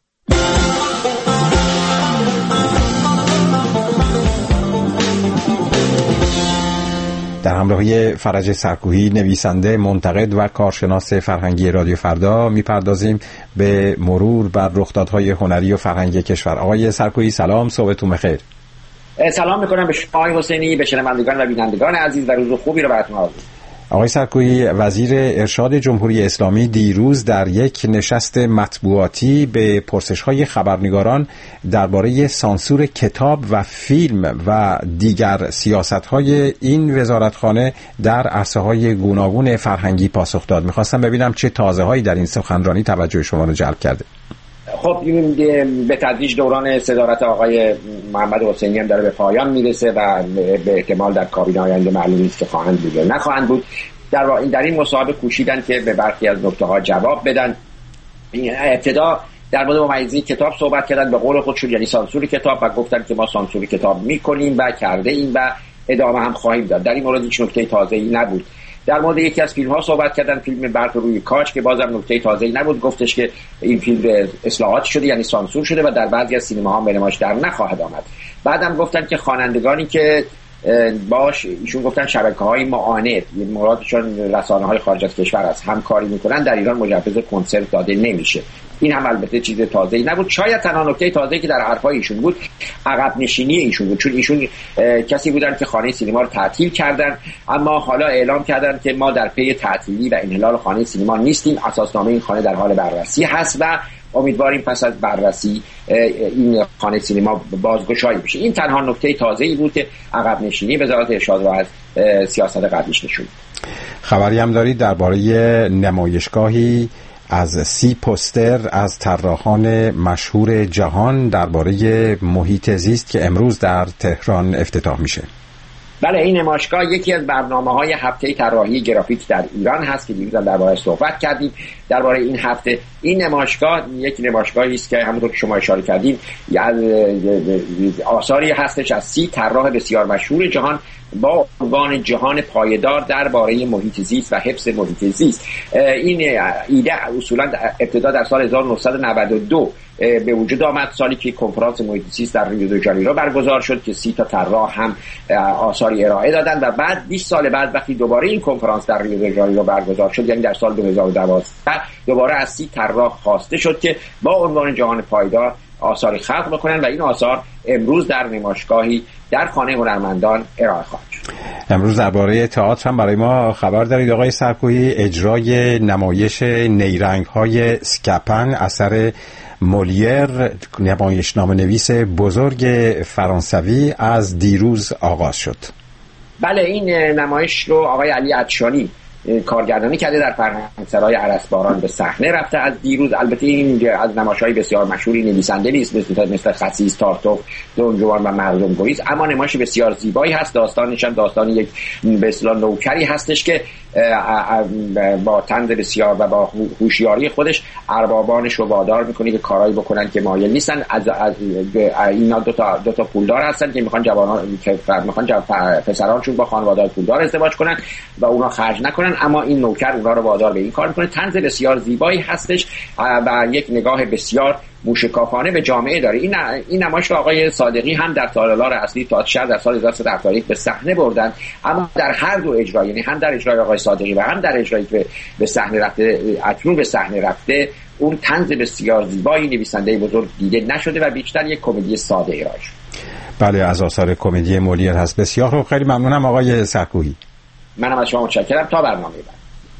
در همراهی فرج سرکوهی نویسنده، منتقد و کارشناس فرهنگی رادیو فردا میپردازیم به مرور بر رخدادهای هنری و فرهنگی کشور. آقای سرکوهی سلام، صبحتون بخیر. سلام میکنم به شما آقای حسینی، به شنوندگان و بینندگان عزیز و روز خوبی رو براتون آرزو. آقای سرکویی، وزیر ارشاد جمهوری اسلامی دیروز در یک نشست مطبوعاتی به پرسش‌های خبرنگاران درباره سانسور کتاب و فیلم و دیگر سیاست‌های این وزارتخانه در عرصه‌های گوناگون فرهنگی پاسخ داد. می‌خواستم ببینم چه تازه‌هایی در این سخنرانی توجه شما رو جلب کرده. خب این به تدریج دوران صدارت آقای محمد حسینی هم داره به پایان میرسه و به احتمال در کابینه آینده معلوم نیست که خواهند بود یا نخواهند بود. در واقع در این مصاحبه کوشیدن که به برخی از نکته‌ها جواب بدن. ابتدا در مورد ممیزی کتاب صحبت کردن به قول خودشون، یعنی سانسور کتاب، و گفتن که ما سانسور کتاب میکنیم و کرده ایم و ادامه هم خواهیم داد. در این مورد هیچ نکته تازه‌ای نبود. در مورد یکی از فیلم ها صحبت کردن، فیلم برف روی کاج، که بازم نکته تازه‌ای نبود. گفتش که این فیلم اصلاحات شده، یعنی سانسور شده و در بعضی از سینماها به نمایش در نخواهد آمد. بعدم گفتن که خوانندگانی که باش ایشون گفتن شبکه‌های معاند، مرادشون رسانه‌های خارج از کشور است، همکاری میکنن، در ایران مجوز کنسرت داده نمیشه. این هم البته چیز تازه‌ای نبود. شاید تنها نکته تازه‌ای که در حرفای ایشون بود عقب نشینی ایشون بود، چون ایشون کسی بودن که خانه سینما رو تعطیل کردن، اما حالا اعلام کردن که ما در پی تعطیلی و انحلال خانه سینما نیستیم، اساسنامه این خانه در حال بررسی هست و امیدواریم پس از بررسی این خانه سینما بازگشایی بشه. این تنها نکته تازه‌ای بود که عقب نشینی وزارت ارشاد رو از سیاست قبلیش نشون. خبری هم دارید درباره نمایشگاهی از سی پوستر از طراحان مشهور جهان درباره محیط زیست که امروز در تهران افتتاح میشه. بله، این نمایشگاه یکی از برنامه‌های هفته طراحی گرافیک در ایران هست که دیروز درباره‌اش صحبت کردیم. درباره این هفته این نمایشگاه یک نمایشگاهی است که همونطور که شما اشاره کردید آثاری هستش از سی طراح بسیار مشهور جهان با عنوان جهان پایدار درباره محیط زیست و حفظ محیط زیست. این ایده اصولا ابتدا در سال هزار و نهصد و نود و دو به وجود آمد، سالی که کنفرانس محیط زیست در ریو دو ژانیرو برگزار شد که سی تا طراح هم آثاری ارائه دادن و بعد بیست سال بعد وقتی دوباره این کنفرانس در ریو دو ژانیرو برگزار شد، یعنی در سال دو هزار و دوازده، دوباره از سی طراح خواسته شد که با عنوان جهان پایدار آثاری خلق بکنن و این آثار امروز در نمایشگاهی در خانه هنرمندان ارائه خواهد شد. امروز درباره تئاتر هم برای ما خبر دارید آقای سرکویی. اجرای نمایش نیرنگ‌های اسکاپن اثر مولیر، نمایشنامه نویس بزرگ فرانسوی، از دیروز آغاز شد. بله، این نمایش رو آقای علی عطشانی کارگردانی کرده، در فرهنگسرای ارسباران به صحنه رفته از دیروز. البته این از نمایش‌های بسیار مشهوری نویسنده نیست، مثل مثل خسیس، تارتوف، دون جوان و مردم گریز، اما نمایش بسیار زیبایی هست. داستانش هم داستان یک به اصطلاح نوکری هستش که با طنز بسیار و با هوشیاری خودش اربابانش رو وادار میکنه که کارایی بکنن که مایل نیستن. از, از اینا دو تا دو تا پولدار هستن که میخوان جوانان که میخوان پسرانشون با خانواده‌های پولدار ازدواج کنن و اونا خرج نکنن، اما این نوکر اونا رو وادار به این کار میکنه. طنز بسیار زیبایی هستش و یک نگاه بسیار موشکافانه به جامعه داره. این این نمایش رو آقای صادقی هم در تالار اصلی تئاتر شهر در سال هزار و سیصد و هفتاد و یک به صحنه بردن، اما در هر دو اجرا، یعنی هم در اجرای آقای صادقی و هم در اجرایی که به صحنه رفته اکنون به صحنه رفته، اون طنز بسیار زیبایی نویسنده بزرگ دیده نشده و بیشتر یک کمدی ساده ارائه شده. بله، از آثار کمدی مولیر هست. بسیار خوب، خیلی ممنونم آقای سرکویی. منم از شما متشکرم. تا برنامه بعد.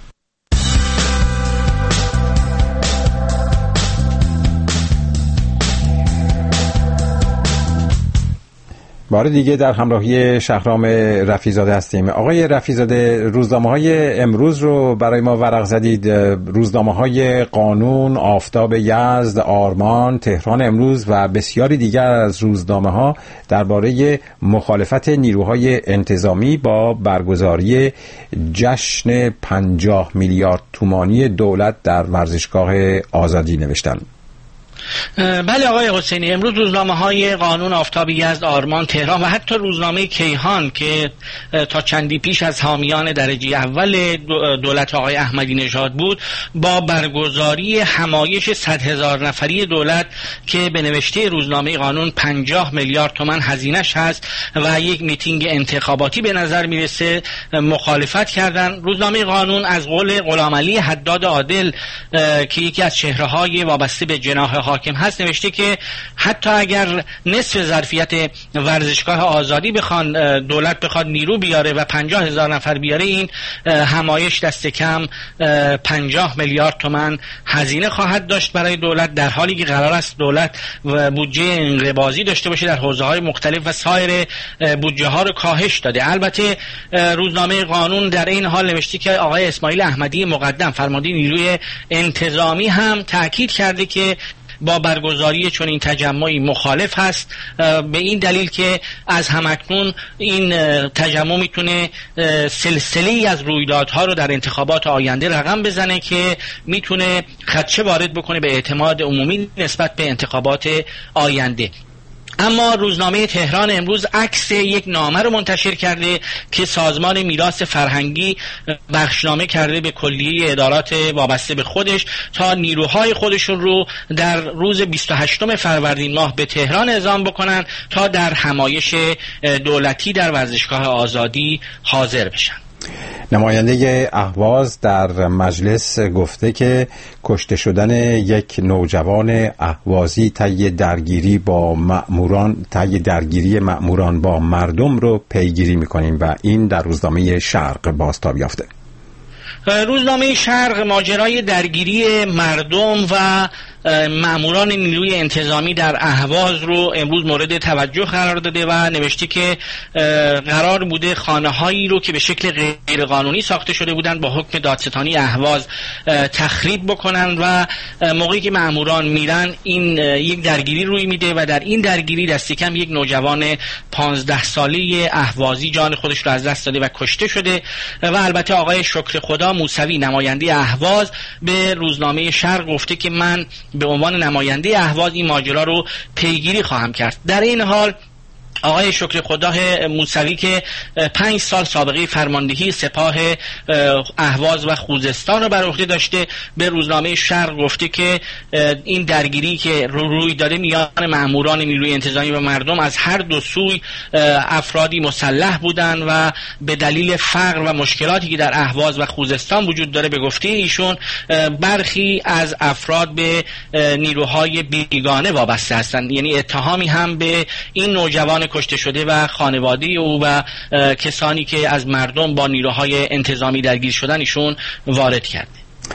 بار دیگه در همراهی شهرام رفیزاده هستیم. آقای رفیزاده، روزنامه‌های امروز رو برای ما ورق زدید. روزنامه‌های قانون، آفتاب یزد، آرمان، تهران امروز و بسیاری دیگر از روزنامه‌ها درباره مخالفت نیروهای انتظامی با برگزاری جشن پنجاه میلیارد تومانی دولت در ورزشگاه آزادی نوشتن. بله آقای حسینی، امروز روزنامه های قانون، آفتاب یزد، آرمان، تهران و حتی روزنامه کیهان که تا چندی پیش از حامیان درجه اول دولت آقای احمدی نژاد بود، با برگزاری همایش صد هزار نفری دولت که به نوشته روزنامه قانون پنجاه میلیارد تومان هزینه‌اش هست و یک میتینگ انتخاباتی به نظر میرسه، مخالفت کردن. روزنامه قانون از قول غلامعلی حداد عادل که یکی از چهره‌های وابسته به جناح حاکم هست نوشته که حتی اگر نصف ظرفیت ورزشگاه آزادی بخوان دولت بخواد نیرو بیاره و پنجاه هزار نفر بیاره، این همایش دست کم پنجاه میلیارد تومان هزینه خواهد داشت برای دولت، در حالی که قرار است دولت بودجه انقباضی داشته باشه در حوزه‌های مختلف و سایر بودجه ها رو کاهش داده. البته روزنامه قانون در این حال نوشته که آقای اسماعیل احمدی مقدم فرمانده نیروی انتظامی هم تاکید کرده که با برگزاری چون این تجمعی مخالف هست، به این دلیل که از همکنون این تجمع میتونه سلسله‌ای از رویدادها رو در انتخابات آینده رقم بزنه که میتونه خدشه وارد بکنه به اعتماد عمومی نسبت به انتخابات آینده. اما روزنامه تهران امروز عکس یک نامه رو منتشر کرده که سازمان میراث فرهنگی بخشنامه کرده به کلیه ادارات وابسته به خودش تا نیروهای خودشون رو در روز بیست و هشتم فروردین ماه به تهران اعزام بکنن تا در همایش دولتی در ورزشگاه آزادی حاضر بشن. نماینده اهواز در مجلس گفته که کشته شدن یک نوجوان اهوازی طی درگیری با مأموران طی درگیری مأموران با مردم رو پیگیری می‌کنیم و این در روزنامه شرق بازتاب یافته. روزنامه شرق ماجرای درگیری مردم و ماموران نیروی انتظامی در اهواز رو امروز مورد توجه قرار داده و نوشته که قرار بوده خانه‌هایی رو که به شکل غیرقانونی ساخته شده بودند با حکم دادستانی اهواز تخریب بکنن و موقعی که ماموران میرن این یک درگیری روی میده و در این درگیری دست کم یک نوجوان پانزده ساله اهوازی جان خودش رو از دست داده و کشته شده و البته آقای شکر خدا موسوی نماینده اهواز به روزنامه شرق گفته که من به عنوان نماینده اهواز این ماجرا رو پیگیری خواهم کرد. در این حال آقای شکر خدا موسوی که پنج سال سابقه فرماندهی سپاه اهواز و خوزستان رو بر عهده داشته به روزنامه شرق گفته که این درگیری که روی داده میان ماموران نیروی انتظامی و مردم از هر دو سوی افرادی مسلح بودند و به دلیل فقر و مشکلاتی که در اهواز و خوزستان وجود داره به گفته ایشون برخی از افراد به نیروهای بیگانه وابسته هستند. یعنی اتهامی هم به این نوجوان کشته شده و خانواده او و کسانی که از مردم با نیروهای انتظامی درگیر شدن ایشون وارد کرده.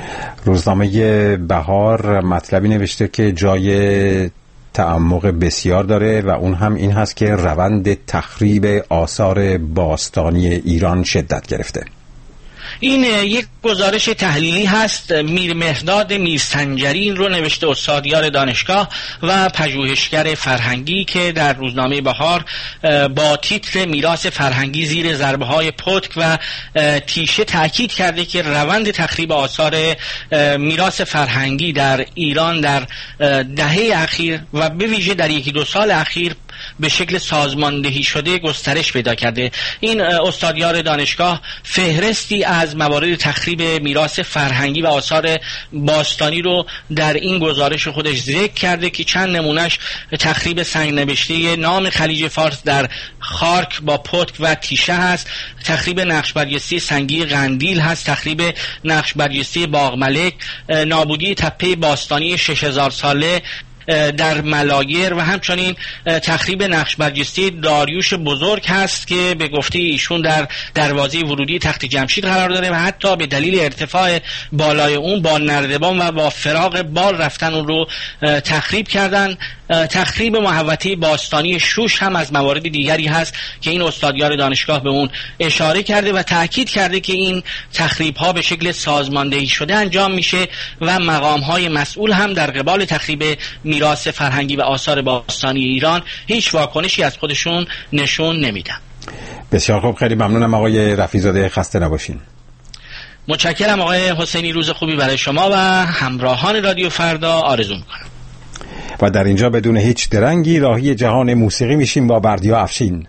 روزنامه بهار مطلبی نوشته که جای تعمق بسیار داره و اون هم این هست که روند تخریب آثار باستانی ایران شدت گرفته. این یک گزارش تحلیلی هست. میر مهرداد میرسنجری این رو نوشته، استادیار دانشگاه و پژوهشگر فرهنگی که در روزنامه بهار با تیتر میراث فرهنگی زیر ضربه های پتک و تیشه تاکید کرده که روند تخریب آثار میراث فرهنگی در ایران در دهه اخیر و به ویژه در یکی دو سال اخیر به شکل سازماندهی شده گسترش پیدا کرده. این استادیار دانشگاه فهرستی از موارد تخریب میراث فرهنگی و آثار باستانی رو در این گزارش خودش ذکر کرده که چند نمونش تخریب سنگ نبشته نام خلیج فارس در خارک با پتک و تیشه هست، تخریب نقش برجسته سنگی قندیل هست، تخریب نقش برجسته باغ ملک، نابودی تپه باستانی شش هزار ساله در ملایر و همچنین تخریب نقش برجسته داریوش بزرگ هست که به گفته ایشون در دروازه ورودی تخت جمشید قرار داره و حتی به دلیل ارتفاع بالای اون با نردبان و با فراغ بال رفتن اون رو تخریب کردن. تخریب محوطه باستانی شوش هم از موارد دیگری هست که این استادیار دانشگاه به اون اشاره کرده و تاکید کرده که این تخریب ها به شکل سازماندهی شده انجام میشه و مقام های مسئول هم در قبال تخریب میراث فرهنگی و آثار باستانی ایران هیچ واکنشی از خودشون نشون نمیدن. بسیار خوب، خیلی ممنونم آقای رفیع‌زاده، خسته نباشین. متشکرم آقای حسینی، روز خوبی برای شما و همراهان رادیو فردا آرزو میکنم. و در اینجا بدون هیچ درنگی راهی جهان موسیقی میشیم با بردیا افشین.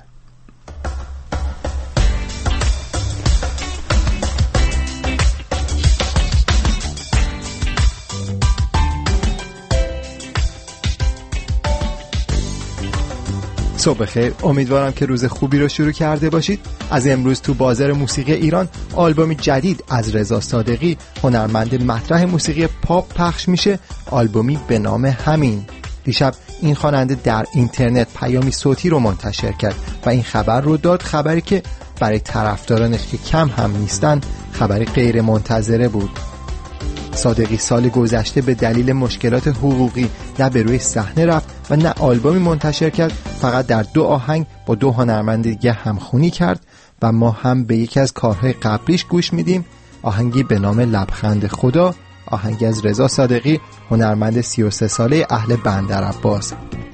صبح خیر، امیدوارم که روز خوبی رو شروع کرده باشید. از امروز تو بازار موسیقی ایران آلبومی جدید از رضا صادقی، هنرمند مطرح موسیقی پاپ پخش میشه، آلبومی به نام همین. دیشب این خواننده در اینترنت پیامی صوتی رو منتشر کرد و این خبر رو داد، خبری که برای طرفدارانش که کم هم نیستن خبری غیر منتظره بود. صادقی سال گذشته به دلیل مشکلات حقوقی نه به روی صحنه رفت و نه آلبومی منتشر کرد، فقط در دو آهنگ با دو هنرمند دیگه همخونی کرد و ما هم به یکی از کارهای قبلیش گوش میدیم، آهنگی به نام لبخند خدا، آهنگی از رضا صادقی، هنرمند سی و سه ساله اهل بندرعباس.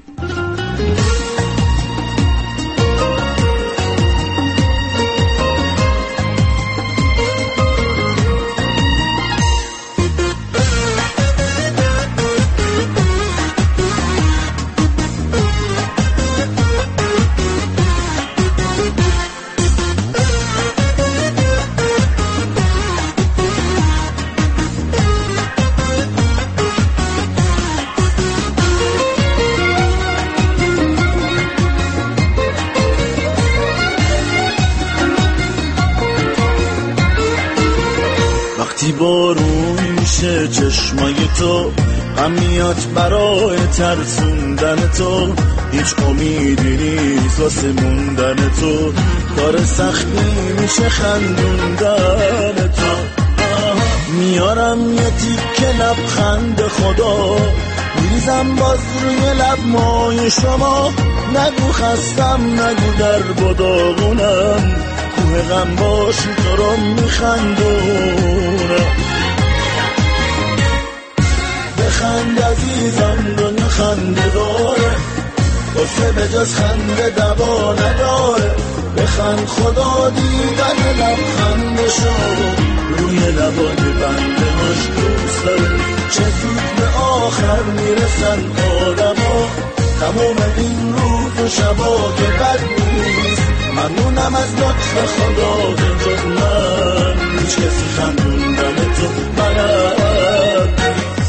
بارون میشه چشمای تو، هم میاد برای ترسوندن تو، هیچ امیدی نیست واسه موندن تو، کار سختی میشه خندوندن تو. میارم یه تیک که لبخند خدا میریزم باز روی لب مای شما. نگو خستم نگو در بداغونم، کوه غم باشی تو رو میخندونم. بخند عزیزم دنیا خنده داره، واسه به جز خنده دوا نداره. بخند خدا دیدن لبخندشو روی لبای بنده هاش دوست داره. چه زود به آخر میرسن آدما، تمام این روز و شبا که بد نیست. ممنونم از لطف خدا که جز من هیچ کسی خندوندن تو بلد نیست.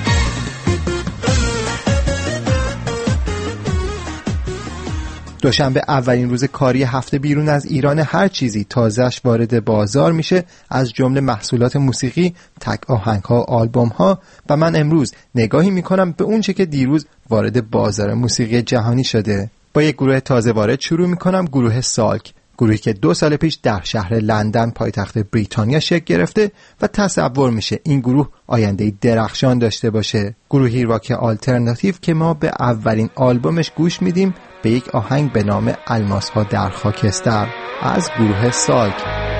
دوشنبه اولین روز کاری هفته بیرون از ایران، هر چیزی تازه‌اش وارد بازار میشه، از جمله محصولات موسیقی، تک آهنگ‌ها، آلبوم‌ها. و من امروز نگاهی میکنم به اون چه که دیروز وارد بازار موسیقی جهانی شده. با یک گروه تازه وارد شروع میکنم، گروه سالک، گروهی که دو سال پیش در شهر لندن پایتخت بریتانیا شکل گرفته و تصور میشه این گروه آینده درخشان داشته باشه. گروهی راک آلترناتیو که ما به اولین آلبومش گوش میدیم، به یک آهنگ به نام الماس‌ها در خاکستر از گروه سالک.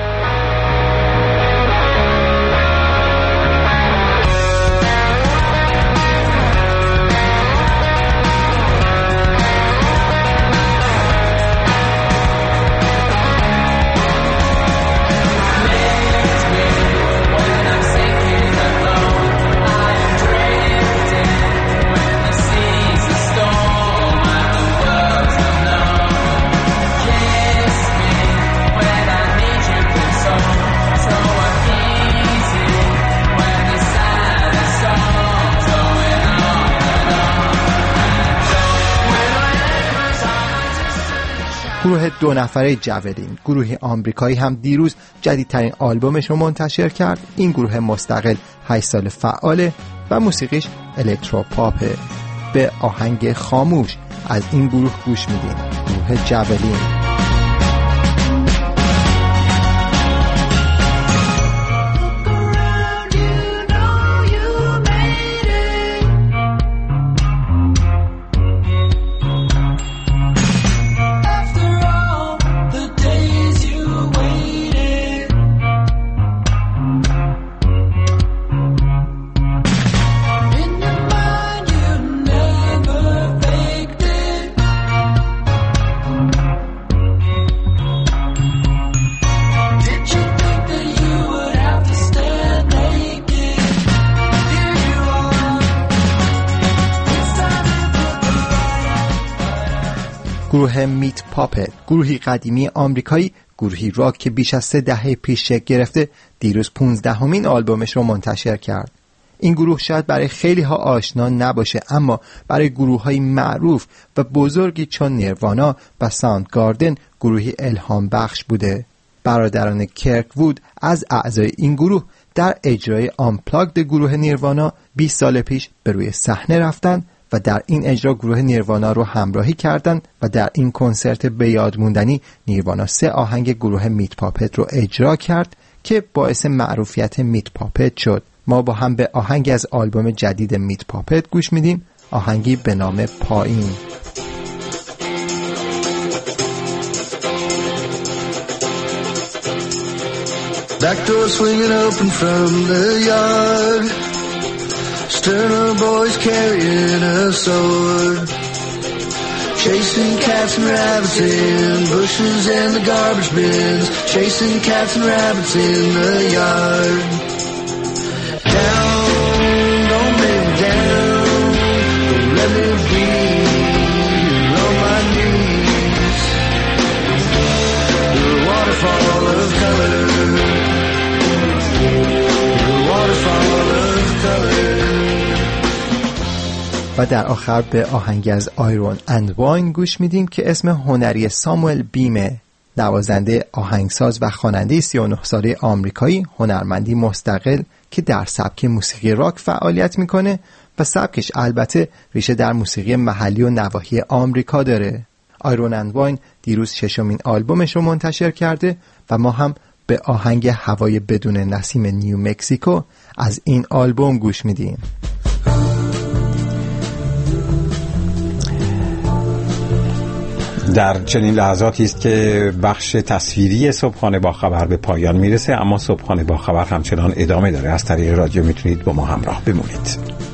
گروه دو نفره جاولین، گروه آمریکایی، هم دیروز جدیدترین آلبومش رو منتشر کرد. این گروه مستقل هشت سال فعاله و موسیقیش الکتروپاپه. به آهنگ خاموش از این گروه گوش میدیم، گروه جاولین. گروه میت پاپت، گروهی قدیمی آمریکایی، گروهی راک که بیش از سه دهه پیش شکل گرفته، دیروز پونزدهمین آلبومش رو منتشر کرد. این گروه شاید برای خیلی ها آشنا نباشه، اما برای گروه های معروف و بزرگی چون نیروانا و ساوندگاردن گروهی الهام بخش بوده. برادران کرک وود از اعضای این گروه در اجرای آنپلاگد گروه نیروانا بیست سال پیش به روی صحنه رفتن و در این اجرا گروه نیروانا رو همراهی کردند و در این کنسرت به یاد موندنی نیروانا سه آهنگ گروه میت پاپت رو اجرا کرد که باعث معروفیت میت پاپت شد. ما با هم به آهنگ از آلبوم جدید میت پاپت گوش میدیم، آهنگی به نام پایین. Back door swinging open from the yard, Sterner boys carrying a sword, chasing cats and rabbits in bushes and the garbage bins, chasing cats and rabbits in the yard. Down, don't make me down, don't let me be on my knees. You're a waterfall of color, you're a waterfall of color. و در آخر به آهنگی از آیرون اند واین گوش میدیم که اسم هنری ساموئل بیمه، نوازنده، آهنگساز و خواننده سی و نه ساله آمریکایی، هنرمندی مستقل که در سبک موسیقی راک فعالیت میکنه و سبکش البته ریشه در موسیقی محلی و نواحی آمریکا داره. آیرون اند واین دیروز ششمین آلبومش رو منتشر کرده و ما هم به آهنگ هوای بدون نسیم نیو مکزیکو از این آلبوم گوش میدیم. در چنین لحظاتی است که بخش تصویری صبحانه با خبر به پایان میرسه، اما صبحانه با خبر همچنان ادامه داره. از طریق رادیو میتونید با ما همراه بمونید.